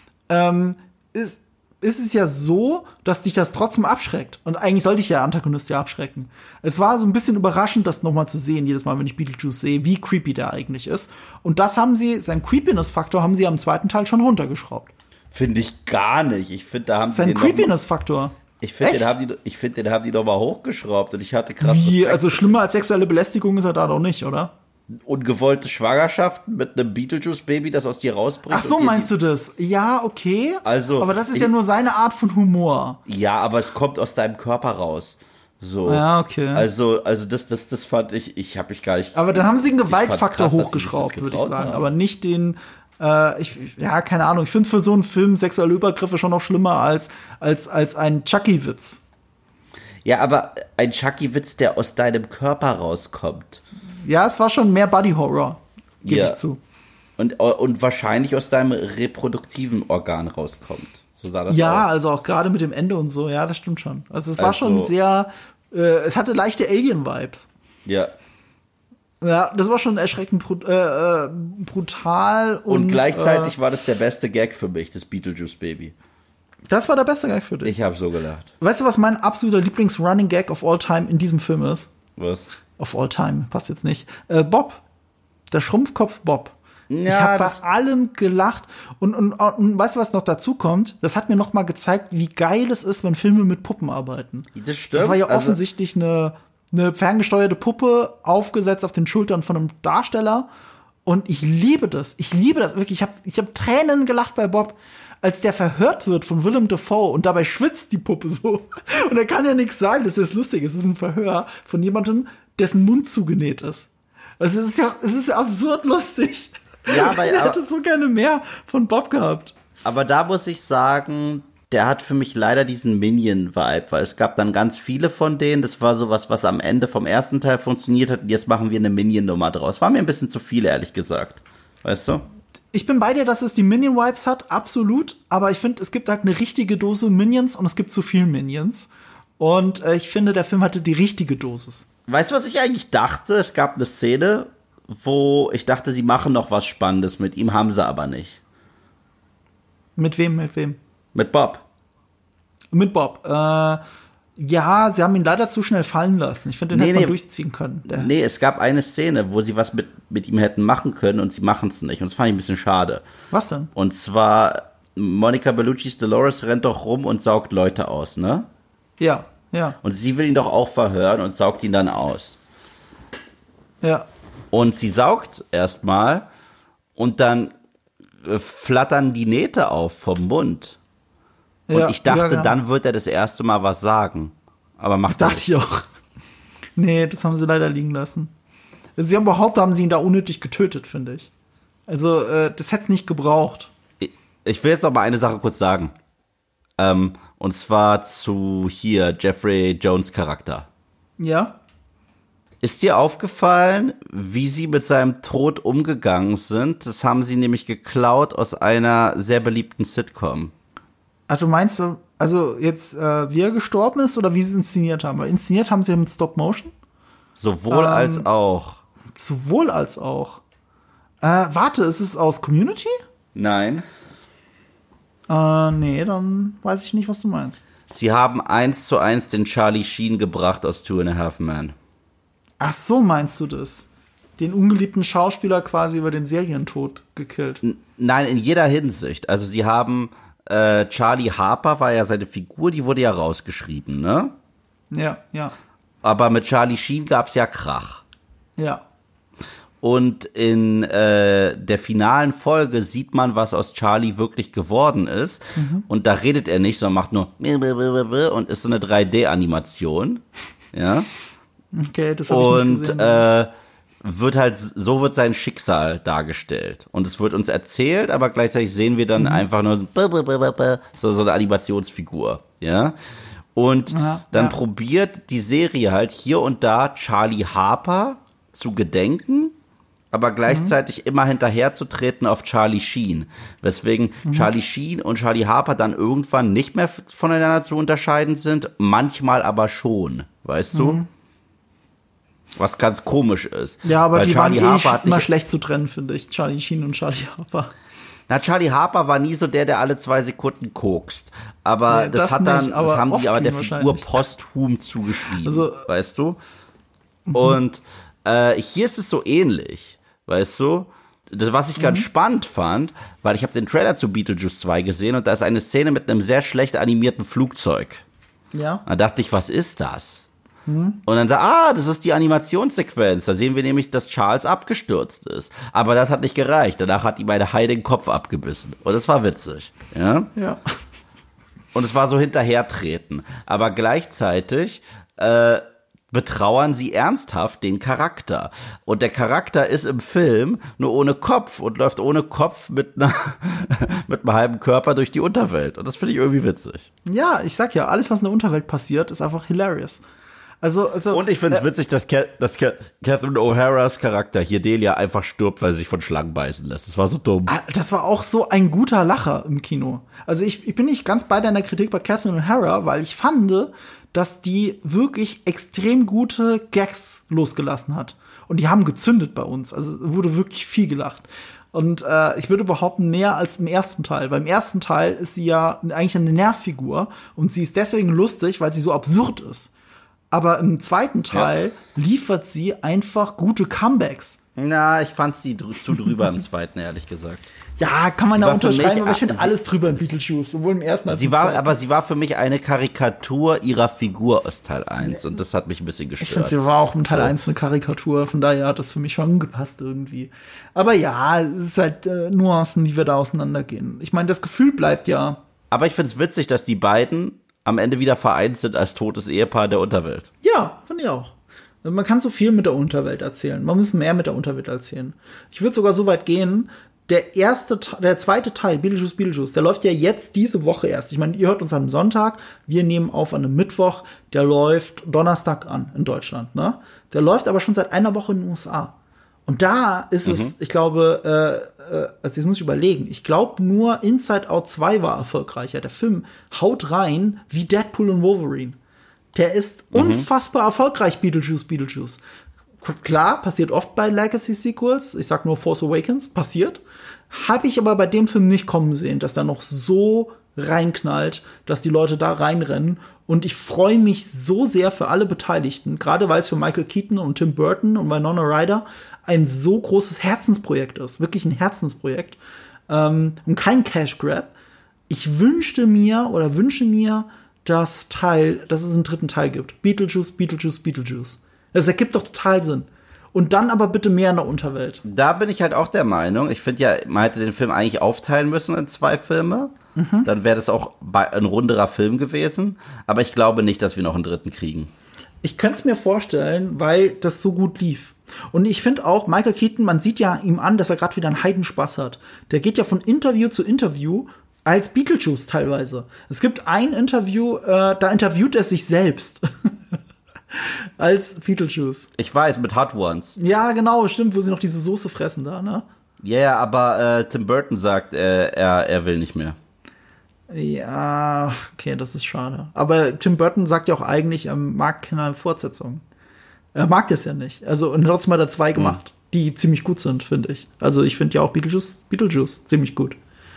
Ist es ja so, dass dich das trotzdem abschreckt. Und eigentlich sollte ich ja Antagonist ja abschrecken. Es war so ein bisschen überraschend, das noch mal zu sehen, jedes Mal, wenn ich Beetlejuice sehe, wie creepy der eigentlich ist. Und das seinen Creepiness-Faktor haben sie am zweiten Teil schon runtergeschraubt. Finde ich gar nicht. Ich finde, da haben sie seinen Creepiness-Faktor. Ich finde, den haben die noch mal hochgeschraubt. Und ich hatte krass Wie, also schlimmer als sexuelle Belästigung ist er da doch nicht, oder? Ungewollte Schwangerschaften mit einem Beetlejuice-Baby, das aus dir rausbricht. Ach so, meinst du das? Ja, okay. Also, aber das ist ja nur seine Art von Humor. Ja, aber es kommt aus deinem Körper raus. So. Ja, okay. Also das fand ich habe mich gar nicht. Aber dann haben sie den Gewaltfaktor hochgeschraubt, würde ich sagen. Haben. Aber nicht den, keine Ahnung. Ich finde es für so einen Film sexuelle Übergriffe schon noch schlimmer als ein Chucky-Witz. Ja, aber ein Chucky-Witz, der aus deinem Körper rauskommt. Ja, es war schon mehr Body-Horror, gebe ich zu. Und wahrscheinlich aus deinem reproduktiven Organ rauskommt. So sah das aus. Ja, also auch gerade mit dem Ende und so, ja, das stimmt schon. Also es war schon sehr, es hatte leichte Alien-Vibes. Ja. Ja, das war schon erschreckend brutal. Und gleichzeitig war das der beste Gag für mich, das Beetlejuice-Baby. Das war der beste Gag für dich? Ich habe so gelacht. Weißt du, was mein absoluter Lieblings-Running-Gag of all time in diesem Film ist? Was? Of all time, passt jetzt nicht. Bob. Der Schrumpfkopf Bob. Ja, ich habe bei allem gelacht. Und weißt du, was noch dazu kommt? Das hat mir noch mal gezeigt, wie geil es ist, wenn Filme mit Puppen arbeiten. Das stimmt. Das war ja offensichtlich eine ferngesteuerte Puppe, aufgesetzt auf den Schultern von einem Darsteller. Und ich liebe das. Ich liebe das wirklich. Ich hab Tränen gelacht bei Bob, als der verhört wird von Willem Dafoe und dabei schwitzt die Puppe so. Und er kann ja nichts sagen, das ist lustig. Es ist ein Verhör von jemandem, dessen Mund zugenäht ist. Also es ist ja absurd lustig. Ja, aber ich hätte so gerne mehr von Bob gehabt. Aber da muss ich sagen, der hat für mich leider diesen Minion-Vibe, weil es gab dann ganz viele von denen. Das war sowas, was am Ende vom ersten Teil funktioniert hat. Und jetzt machen wir eine Minion-Nummer draus. War mir ein bisschen zu viel, ehrlich gesagt. Weißt du? Ich bin bei dir, dass es die Minion-Vibes hat, absolut. Aber ich finde, es gibt halt eine richtige Dose Minions und es gibt zu viel Minions. Und ich finde, der Film hatte die richtige Dosis. Weißt du, was ich eigentlich dachte? Es gab eine Szene, wo ich dachte, sie machen noch was Spannendes mit ihm, haben sie aber nicht. Mit wem? Mit Bob. Mit Bob. Ja, sie haben ihn leider zu schnell fallen lassen. Ich finde, den hätte man durchziehen können. Nee, es gab eine Szene, wo sie was mit ihm hätten machen können und sie machen es nicht. Und das fand ich ein bisschen schade. Was denn? Und zwar, Monica Bellucci's Dolores rennt doch rum und saugt Leute aus, ne? Ja. Und sie will ihn doch auch verhören und saugt ihn dann aus. Ja. Und sie saugt erstmal und dann flattern die Nähte auf vom Mund. Und Ja, ich dachte, ja. dann wird er das erste Mal was sagen. Aber macht er Dachte ich auch. Nee, das haben sie leider liegen lassen. Sie haben behauptet, haben sie ihn da unnötig getötet, finde ich. Also, das hätte es nicht gebraucht. Ich will jetzt noch mal eine Sache kurz sagen. Und zwar zu hier Jeffrey Jones Charakter. Ja? Ist dir aufgefallen, wie sie mit seinem Tod umgegangen sind? Das haben sie nämlich geklaut aus einer sehr beliebten Sitcom. Ach, du meinst, also jetzt, wie er gestorben ist oder wie sie es inszeniert haben? Weil inszeniert haben sie ja mit Stop Motion. Sowohl als auch. Sowohl als auch. Warte, ist es aus Community? Nein. Nee, dann weiß ich nicht, was du meinst. Sie haben 1:1 den Charlie Sheen gebracht aus 2.5 Men. Ach so, meinst du das? Den ungeliebten Schauspieler quasi über den Serientod gekillt. Nein, in jeder Hinsicht. Also sie haben Charlie Harper war ja seine Figur, die wurde ja rausgeschrieben, ne? Ja, ja, Aber mit Charlie Sheen gab's ja Krach. ja. Und in der finalen Folge sieht man, was aus Charlie wirklich geworden ist. Und da redet er nicht, sondern macht nur und ist so eine 3D-Animation. Ja. Okay, das habe ich nicht Und gesehen. so wird sein Schicksal dargestellt. Und es wird uns erzählt, aber gleichzeitig sehen wir dann einfach nur so eine Animationsfigur. Ja. Und Aha, dann ja. probiert die Serie halt hier und da Charlie Harper zu gedenken, aber gleichzeitig immer hinterherzutreten auf Charlie Sheen. Weswegen Charlie Sheen und Charlie Harper dann irgendwann nicht mehr voneinander zu unterscheiden sind, manchmal aber schon, weißt du? Was ganz komisch ist. Ja, aber Weil die Charlie waren Harper hat immer nicht, schlecht zu trennen, finde ich. Charlie Sheen und Charlie Harper. na, Charlie Harper war nie so der alle 2 Sekunden kokst. Aber Nee, das das hat dann, nicht, aber das haben die aber der offscreen Figur wahrscheinlich. posthum zugeschrieben, Also- weißt du? Und hier ist es so ähnlich, weißt du? Das, was ich ganz spannend fand, weil ich habe den Trailer zu Beetlejuice 2 gesehen und da ist eine Szene mit einem sehr schlecht animierten Flugzeug. Ja. Da dachte ich, was ist das? Und dann das ist die Animationssequenz. Da sehen wir nämlich, dass Charles abgestürzt ist. Aber das hat nicht gereicht. Danach hat ihm eine Hai den Kopf abgebissen. Und das war witzig. Ja? Ja. Und es war so hinterhertreten. Aber gleichzeitig betrauern sie ernsthaft den Charakter. Und der Charakter ist im Film nur ohne Kopf und läuft ohne Kopf mit einem halben Körper durch die Unterwelt. Und das finde ich irgendwie witzig. Ja, ich sag ja, alles, was in der Unterwelt passiert, ist einfach hilarious. Also Und ich finde es witzig, dass Catherine O'Haras Charakter hier Delia einfach stirbt, weil sie sich von Schlangen beißen lässt. Das war so dumm. das war auch so ein guter Lacher im Kino. Also ich bin nicht ganz bei deiner Kritik bei Catherine O'Hara, weil ich fand, dass die wirklich extrem gute Gags losgelassen hat. Und die haben gezündet bei uns. Also wurde wirklich viel gelacht. Und ich würde behaupten, mehr als im ersten Teil. Weil im ersten Teil ist sie ja eigentlich eine Nervfigur. Und sie ist deswegen lustig, weil sie so absurd ist. Aber im zweiten Teil liefert sie einfach gute Comebacks. Na, ich fand sie zu drüber im zweiten, ehrlich gesagt. Ja, kann man Sie da war für unterschreiben, mich- aber ich finde sie- alles drüber in Beetlejuice, sowohl im ersten als auch im zweiten. Sie war für mich eine Karikatur ihrer Figur aus Teil 1 und das hat mich ein bisschen Ich finde, gestört. sie war auch im Teil 1 eine Karikatur, von daher hat das für mich schon gepasst irgendwie. Aber ja, es ist halt Nuancen, die wir da auseinandergehen. Ich meine, das Gefühl bleibt ja. Aber ich finde es witzig, dass die beiden am Ende wieder vereint sind als totes Ehepaar der Unterwelt. Ja, finde ich auch. Man kann so viel mit der Unterwelt erzählen. Man muss mehr mit der Unterwelt erzählen. Ich würde sogar so weit gehen, der zweite Teil, Beetlejuice, der läuft ja jetzt diese Woche erst. Ich meine, ihr hört uns am Sonntag, wir nehmen auf an einem Mittwoch, der läuft Donnerstag an in Deutschland, ne? Der läuft aber schon seit einer Woche in den USA. Und da ist es, ich glaube, also jetzt muss ich überlegen, ich glaube nur Inside Out 2 war erfolgreicher. Der Film haut rein wie Deadpool und Wolverine. Der ist unfassbar erfolgreich, Beetlejuice. Klar, passiert oft bei Legacy-Sequels. Ich sag nur Force Awakens, passiert. Habe ich aber bei dem Film nicht kommen sehen, dass da noch so reinknallt, dass die Leute da reinrennen. Und ich freue mich so sehr für alle Beteiligten, gerade weil es für Michael Keaton und Tim Burton und Winona Ryder ein so großes Herzensprojekt ist. Wirklich ein Herzensprojekt. Und kein Cash Grab. Ich wünsche mir, dass es einen dritten Teil gibt. Beetlejuice. Das ergibt doch total Sinn. Und dann aber bitte mehr in der Unterwelt. Da bin ich halt auch der Meinung. Ich finde ja, man hätte den Film eigentlich aufteilen müssen in 2 Filme. Dann wäre das auch ein runderer Film gewesen. Aber ich glaube nicht, dass wir noch einen 3. kriegen. Ich könnte es mir vorstellen, weil das so gut lief. Und ich finde auch, Michael Keaton, man sieht ja ihm an, dass er gerade wieder einen Heidenspaß hat. Der geht ja von Interview zu Interview als Beetlejuice teilweise. Es gibt ein Interview, da interviewt er sich selbst. Als Beetlejuice. Ich weiß, mit Hot Ones. Ja, genau, stimmt, wo sie noch diese Soße fressen da, ne? Ja, yeah, aber Tim Burton sagt, er will nicht mehr. Ja, okay, das ist schade. Aber Tim Burton sagt ja auch eigentlich, er mag keine Fortsetzung. Er mag das ja nicht. Also, und trotzdem hat er 2 gemacht, die ziemlich gut sind, finde ich. Also, ich finde ja auch Beetlejuice ziemlich gut.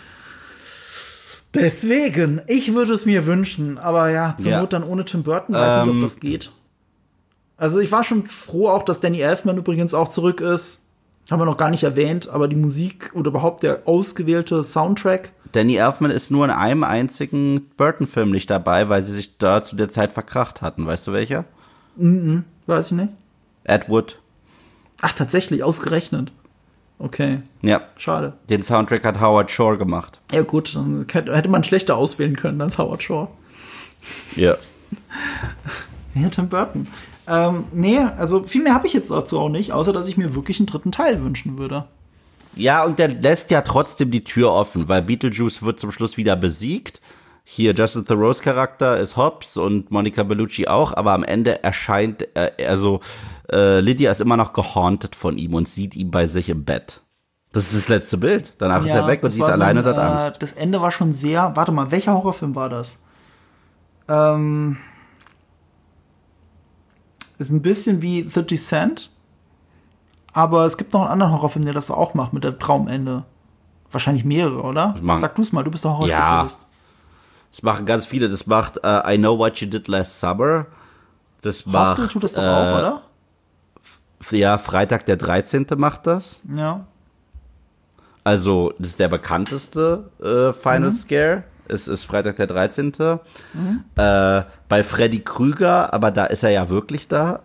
Deswegen, ich würde es mir wünschen, aber ja, zur Not dann ohne Tim Burton, weiß nicht, ob das geht. Also ich war schon froh auch, dass Danny Elfman übrigens auch zurück ist. Haben wir noch gar nicht erwähnt, aber die Musik oder überhaupt der ausgewählte Soundtrack. Danny Elfman ist nur in einem einzigen Burton-Film nicht dabei, weil sie sich da zu der Zeit verkracht hatten. Weißt du welcher? Weiß ich nicht. Ed Wood. Ach, tatsächlich, ausgerechnet. Okay. Ja. Schade. Den Soundtrack hat Howard Shore gemacht. Ja gut, dann hätte man schlechter auswählen können als Howard Shore. Ja. Ja, Tim Burton. Nee, also viel mehr habe ich jetzt dazu auch nicht, außer dass ich mir wirklich einen 3. Teil wünschen würde. Ja, und der lässt ja trotzdem die Tür offen, weil Beetlejuice wird zum Schluss wieder besiegt. Hier, Justin Theroux Charakter ist Hobbs und Monica Bellucci auch, aber am Ende erscheint, Lydia ist immer noch gehaunted von ihm und sieht ihn bei sich im Bett. Das ist das letzte Bild. Danach ist er weg und sie ist alleine und hat Angst. Das Ende war schon sehr, warte mal, welcher Horrorfilm war das? Ist ein bisschen wie 30 Cent, aber es gibt noch einen anderen Horrorfilm, der das auch macht mit dem Traumende. Wahrscheinlich mehrere, oder? Sag du es mal, du bist der Horrorspezialist. Ja, das machen ganz viele. Das macht I Know What You Did Last Summer. Das macht Hostel tut das doch auch, oder? Ja, Freitag der 13. macht das. Ja. Also, das ist der bekannteste Final Scare. Es ist Freitag der 13. Bei Freddy Krüger, aber da ist er ja wirklich da.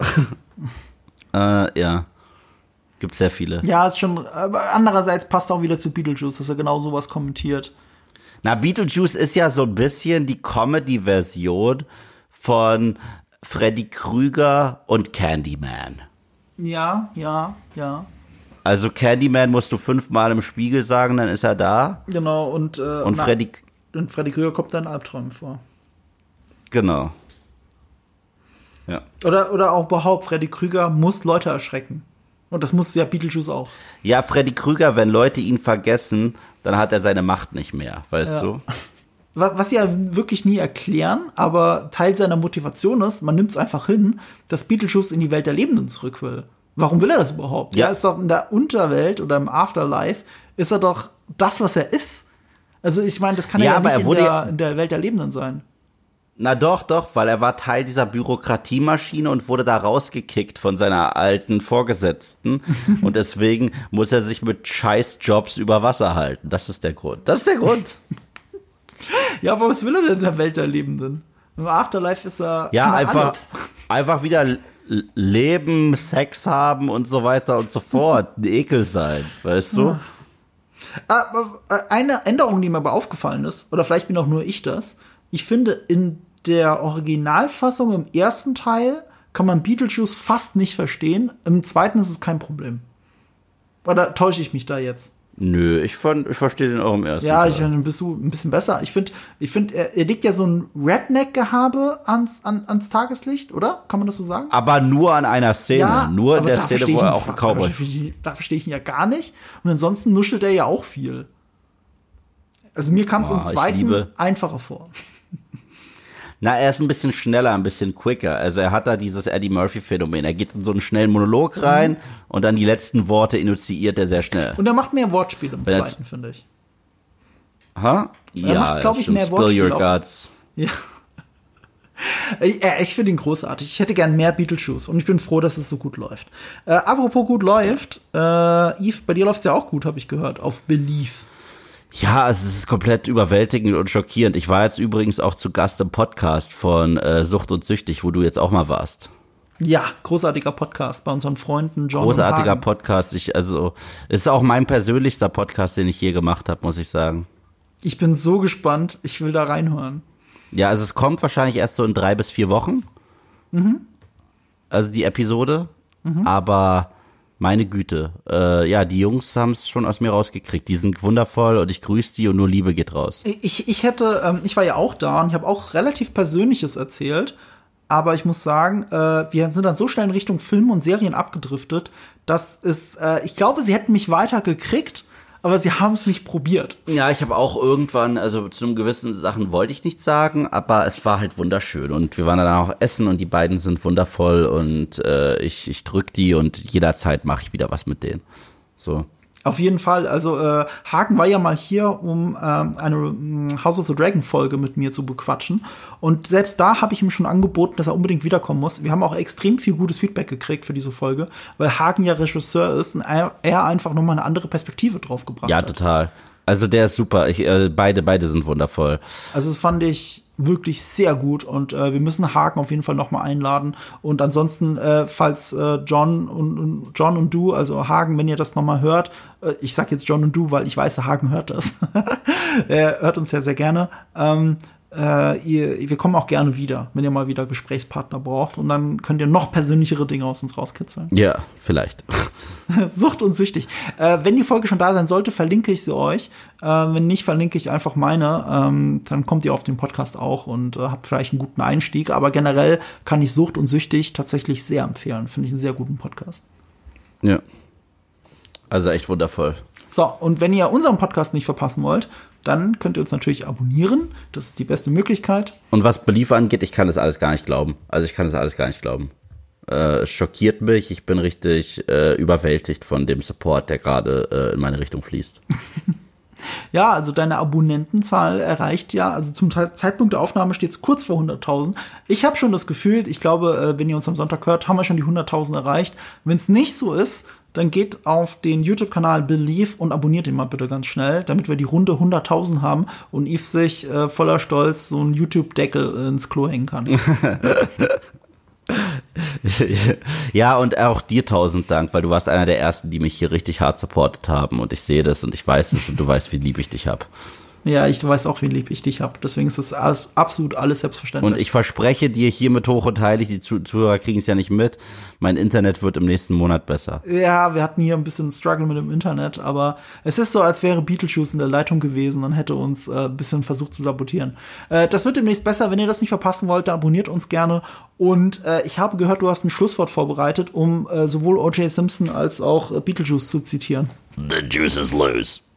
Ja. Gibt sehr viele. Ja, ist schon, aber andererseits passt auch wieder zu Beetlejuice, dass er genau sowas kommentiert. Na, Beetlejuice ist ja so ein bisschen die Comedy-Version von Freddy Krüger und Candyman. Ja. Also Candyman musst du 5-mal im Spiegel sagen, dann ist er da. Genau, und Freddy Krüger kommt dann Albträumen vor. Genau. Ja. Oder auch überhaupt, Freddy Krüger muss Leute erschrecken. Und das muss ja Beetlejuice auch. Ja, Freddy Krüger, wenn Leute ihn vergessen, dann hat er seine Macht nicht mehr, weißt du? Was sie ja wirklich nie erklären, aber Teil seiner Motivation ist, man nimmt es einfach hin, dass Beetlejuice in die Welt der Lebenden zurück will. Warum will er das überhaupt? Ja. Er ist doch in der Unterwelt oder im Afterlife, ist er doch das, was er ist. Also ich meine, das kann ja nicht in der Welt der Lebenden sein. Na doch, weil er war Teil dieser Bürokratiemaschine und wurde da rausgekickt von seiner alten Vorgesetzten. Und deswegen muss er sich mit Scheißjobs über Wasser halten. Das ist der Grund. Ja, aber was will er denn in der Welt der Lebenden? Im Afterlife ist er ja einfach wieder leben, Sex haben und so weiter und so fort. Ein Ekel sein, weißt du? Aber eine Änderung, die mir aber aufgefallen ist, oder vielleicht bin auch nur ich das, ich finde, in der Originalfassung im ersten Teil kann man Beetlejuice fast nicht verstehen. Im zweiten ist es kein Problem. Oder täusche ich mich da jetzt? Nö, ich verstehe den auch im ersten Teil. Ja, dann bist du ein bisschen besser. Ich finde, er legt ja so ein Redneck-Gehabe ans Tageslicht, oder? Kann man das so sagen? Aber nur an einer Szene. Ja, nur in der Szene, wo er auch ein Cowboy. Da verstehe ich ihn ja gar nicht. Und ansonsten nuschelt er ja auch viel. Also mir kam es im zweiten einfacher vor. Na, er ist ein bisschen schneller, ein bisschen quicker. Also er hat da dieses Eddie Murphy-Phänomen. Er geht in so einen schnellen Monolog rein und dann die letzten Worte initiiert er sehr schnell. Und er macht mehr Wortspiele im zweiten, finde ich. Ha? Er macht, glaube ich, mehr Wortspiele. Spill your guts. Ja. Ich finde ihn großartig. Ich hätte gern mehr Beetlejuice und ich bin froh, dass es so gut läuft. Apropos gut läuft, Yves, bei dir läuft es ja auch gut, habe ich gehört, auf Belief. Ja, also es ist komplett überwältigend und schockierend. Ich war jetzt übrigens auch zu Gast im Podcast von Sucht und Süchtig, wo du jetzt auch mal warst. Ja, großartiger Podcast bei unseren Freunden John Großartiger und Hagen. Podcast. Ist auch mein persönlichster Podcast, den ich je gemacht habe, muss ich sagen. Ich bin so gespannt. Ich will da reinhören. Ja, also es kommt wahrscheinlich erst so in 3 bis 4 Wochen. Also die Episode. Aber meine Güte. Ja, die Jungs haben es schon aus mir rausgekriegt. Die sind wundervoll und ich grüße die und nur Liebe geht raus. Ich war ja auch da und ich habe auch relativ Persönliches erzählt. Aber ich muss sagen, wir sind dann so schnell in Richtung Film und Serien abgedriftet, dass ich glaube, sie hätten mich weiter gekriegt, aber sie haben es nicht probiert. Ja, ich habe auch irgendwann, also zu einem gewissen Sachen wollte ich nichts sagen, aber es war halt wunderschön und wir waren dann auch essen und die beiden sind wundervoll und ich drück die und jederzeit mache ich wieder was mit denen. So. Auf jeden Fall, also Hagen war ja mal hier, um eine House of the Dragon Folge mit mir zu bequatschen und selbst da habe ich ihm schon angeboten, dass er unbedingt wiederkommen muss. Wir haben auch extrem viel gutes Feedback gekriegt für diese Folge, weil Hagen ja Regisseur ist und er einfach nochmal eine andere Perspektive drauf gebracht hat. Ja, total. Also der ist super, beide sind wundervoll. Also das fand ich wirklich sehr gut und wir müssen Hagen auf jeden Fall noch mal einladen und ansonsten, falls John und du, also Hagen, wenn ihr das noch mal hört, ich sag jetzt John und du, weil ich weiß, Hagen hört das, er hört uns ja sehr gerne, wir kommen auch gerne wieder, wenn ihr mal wieder Gesprächspartner braucht und dann könnt ihr noch persönlichere Dinge aus uns rauskitzeln. Ja, vielleicht. Sucht und süchtig. Wenn die Folge schon da sein sollte, verlinke ich sie euch. Wenn nicht, verlinke ich einfach meine. Dann kommt ihr auf den Podcast auch und habt vielleicht einen guten Einstieg. Aber generell kann ich Sucht und Süchtig tatsächlich sehr empfehlen. Finde ich einen sehr guten Podcast. Ja. Also echt wundervoll. So, und wenn ihr unseren Podcast nicht verpassen wollt, dann könnt ihr uns natürlich abonnieren. Das ist die beste Möglichkeit. Und was Belief angeht, ich kann das alles gar nicht glauben. Es schockiert mich. Ich bin richtig überwältigt von dem Support, der gerade in meine Richtung fließt. Ja, also deine Abonnentenzahl erreicht ja, also zum Zeitpunkt der Aufnahme steht es kurz vor 100.000. Ich habe schon das Gefühl, ich glaube, wenn ihr uns am Sonntag hört, haben wir schon die 100.000 erreicht. Wenn es nicht so ist, dann geht auf den YouTube-Kanal Believe und abonniert ihn mal bitte ganz schnell, damit wir die runde 100.000 haben und Yves sich voller Stolz so einen YouTube-Deckel ins Klo hängen kann. Ja, und auch dir 1000 Dank, weil du warst einer der Ersten, die mich hier richtig hart supportet haben und ich sehe das und ich weiß es und du weißt, wie lieb ich dich hab. Ja, ich weiß auch, wie lieb ich dich hab. Deswegen ist das absolut alles selbstverständlich. Und ich verspreche dir hiermit hoch und heilig, die Zuhörer kriegen es ja nicht mit, mein Internet wird im nächsten Monat besser. Ja, wir hatten hier ein bisschen Struggle mit dem Internet, aber es ist so, als wäre Beetlejuice in der Leitung gewesen und hätte uns ein bisschen versucht zu sabotieren. Das wird demnächst besser. Wenn ihr das nicht verpassen wollt, dann abonniert uns gerne. Und ich habe gehört, du hast ein Schlusswort vorbereitet, um sowohl O.J. Simpson als auch Beetlejuice zu zitieren. The juice is loose.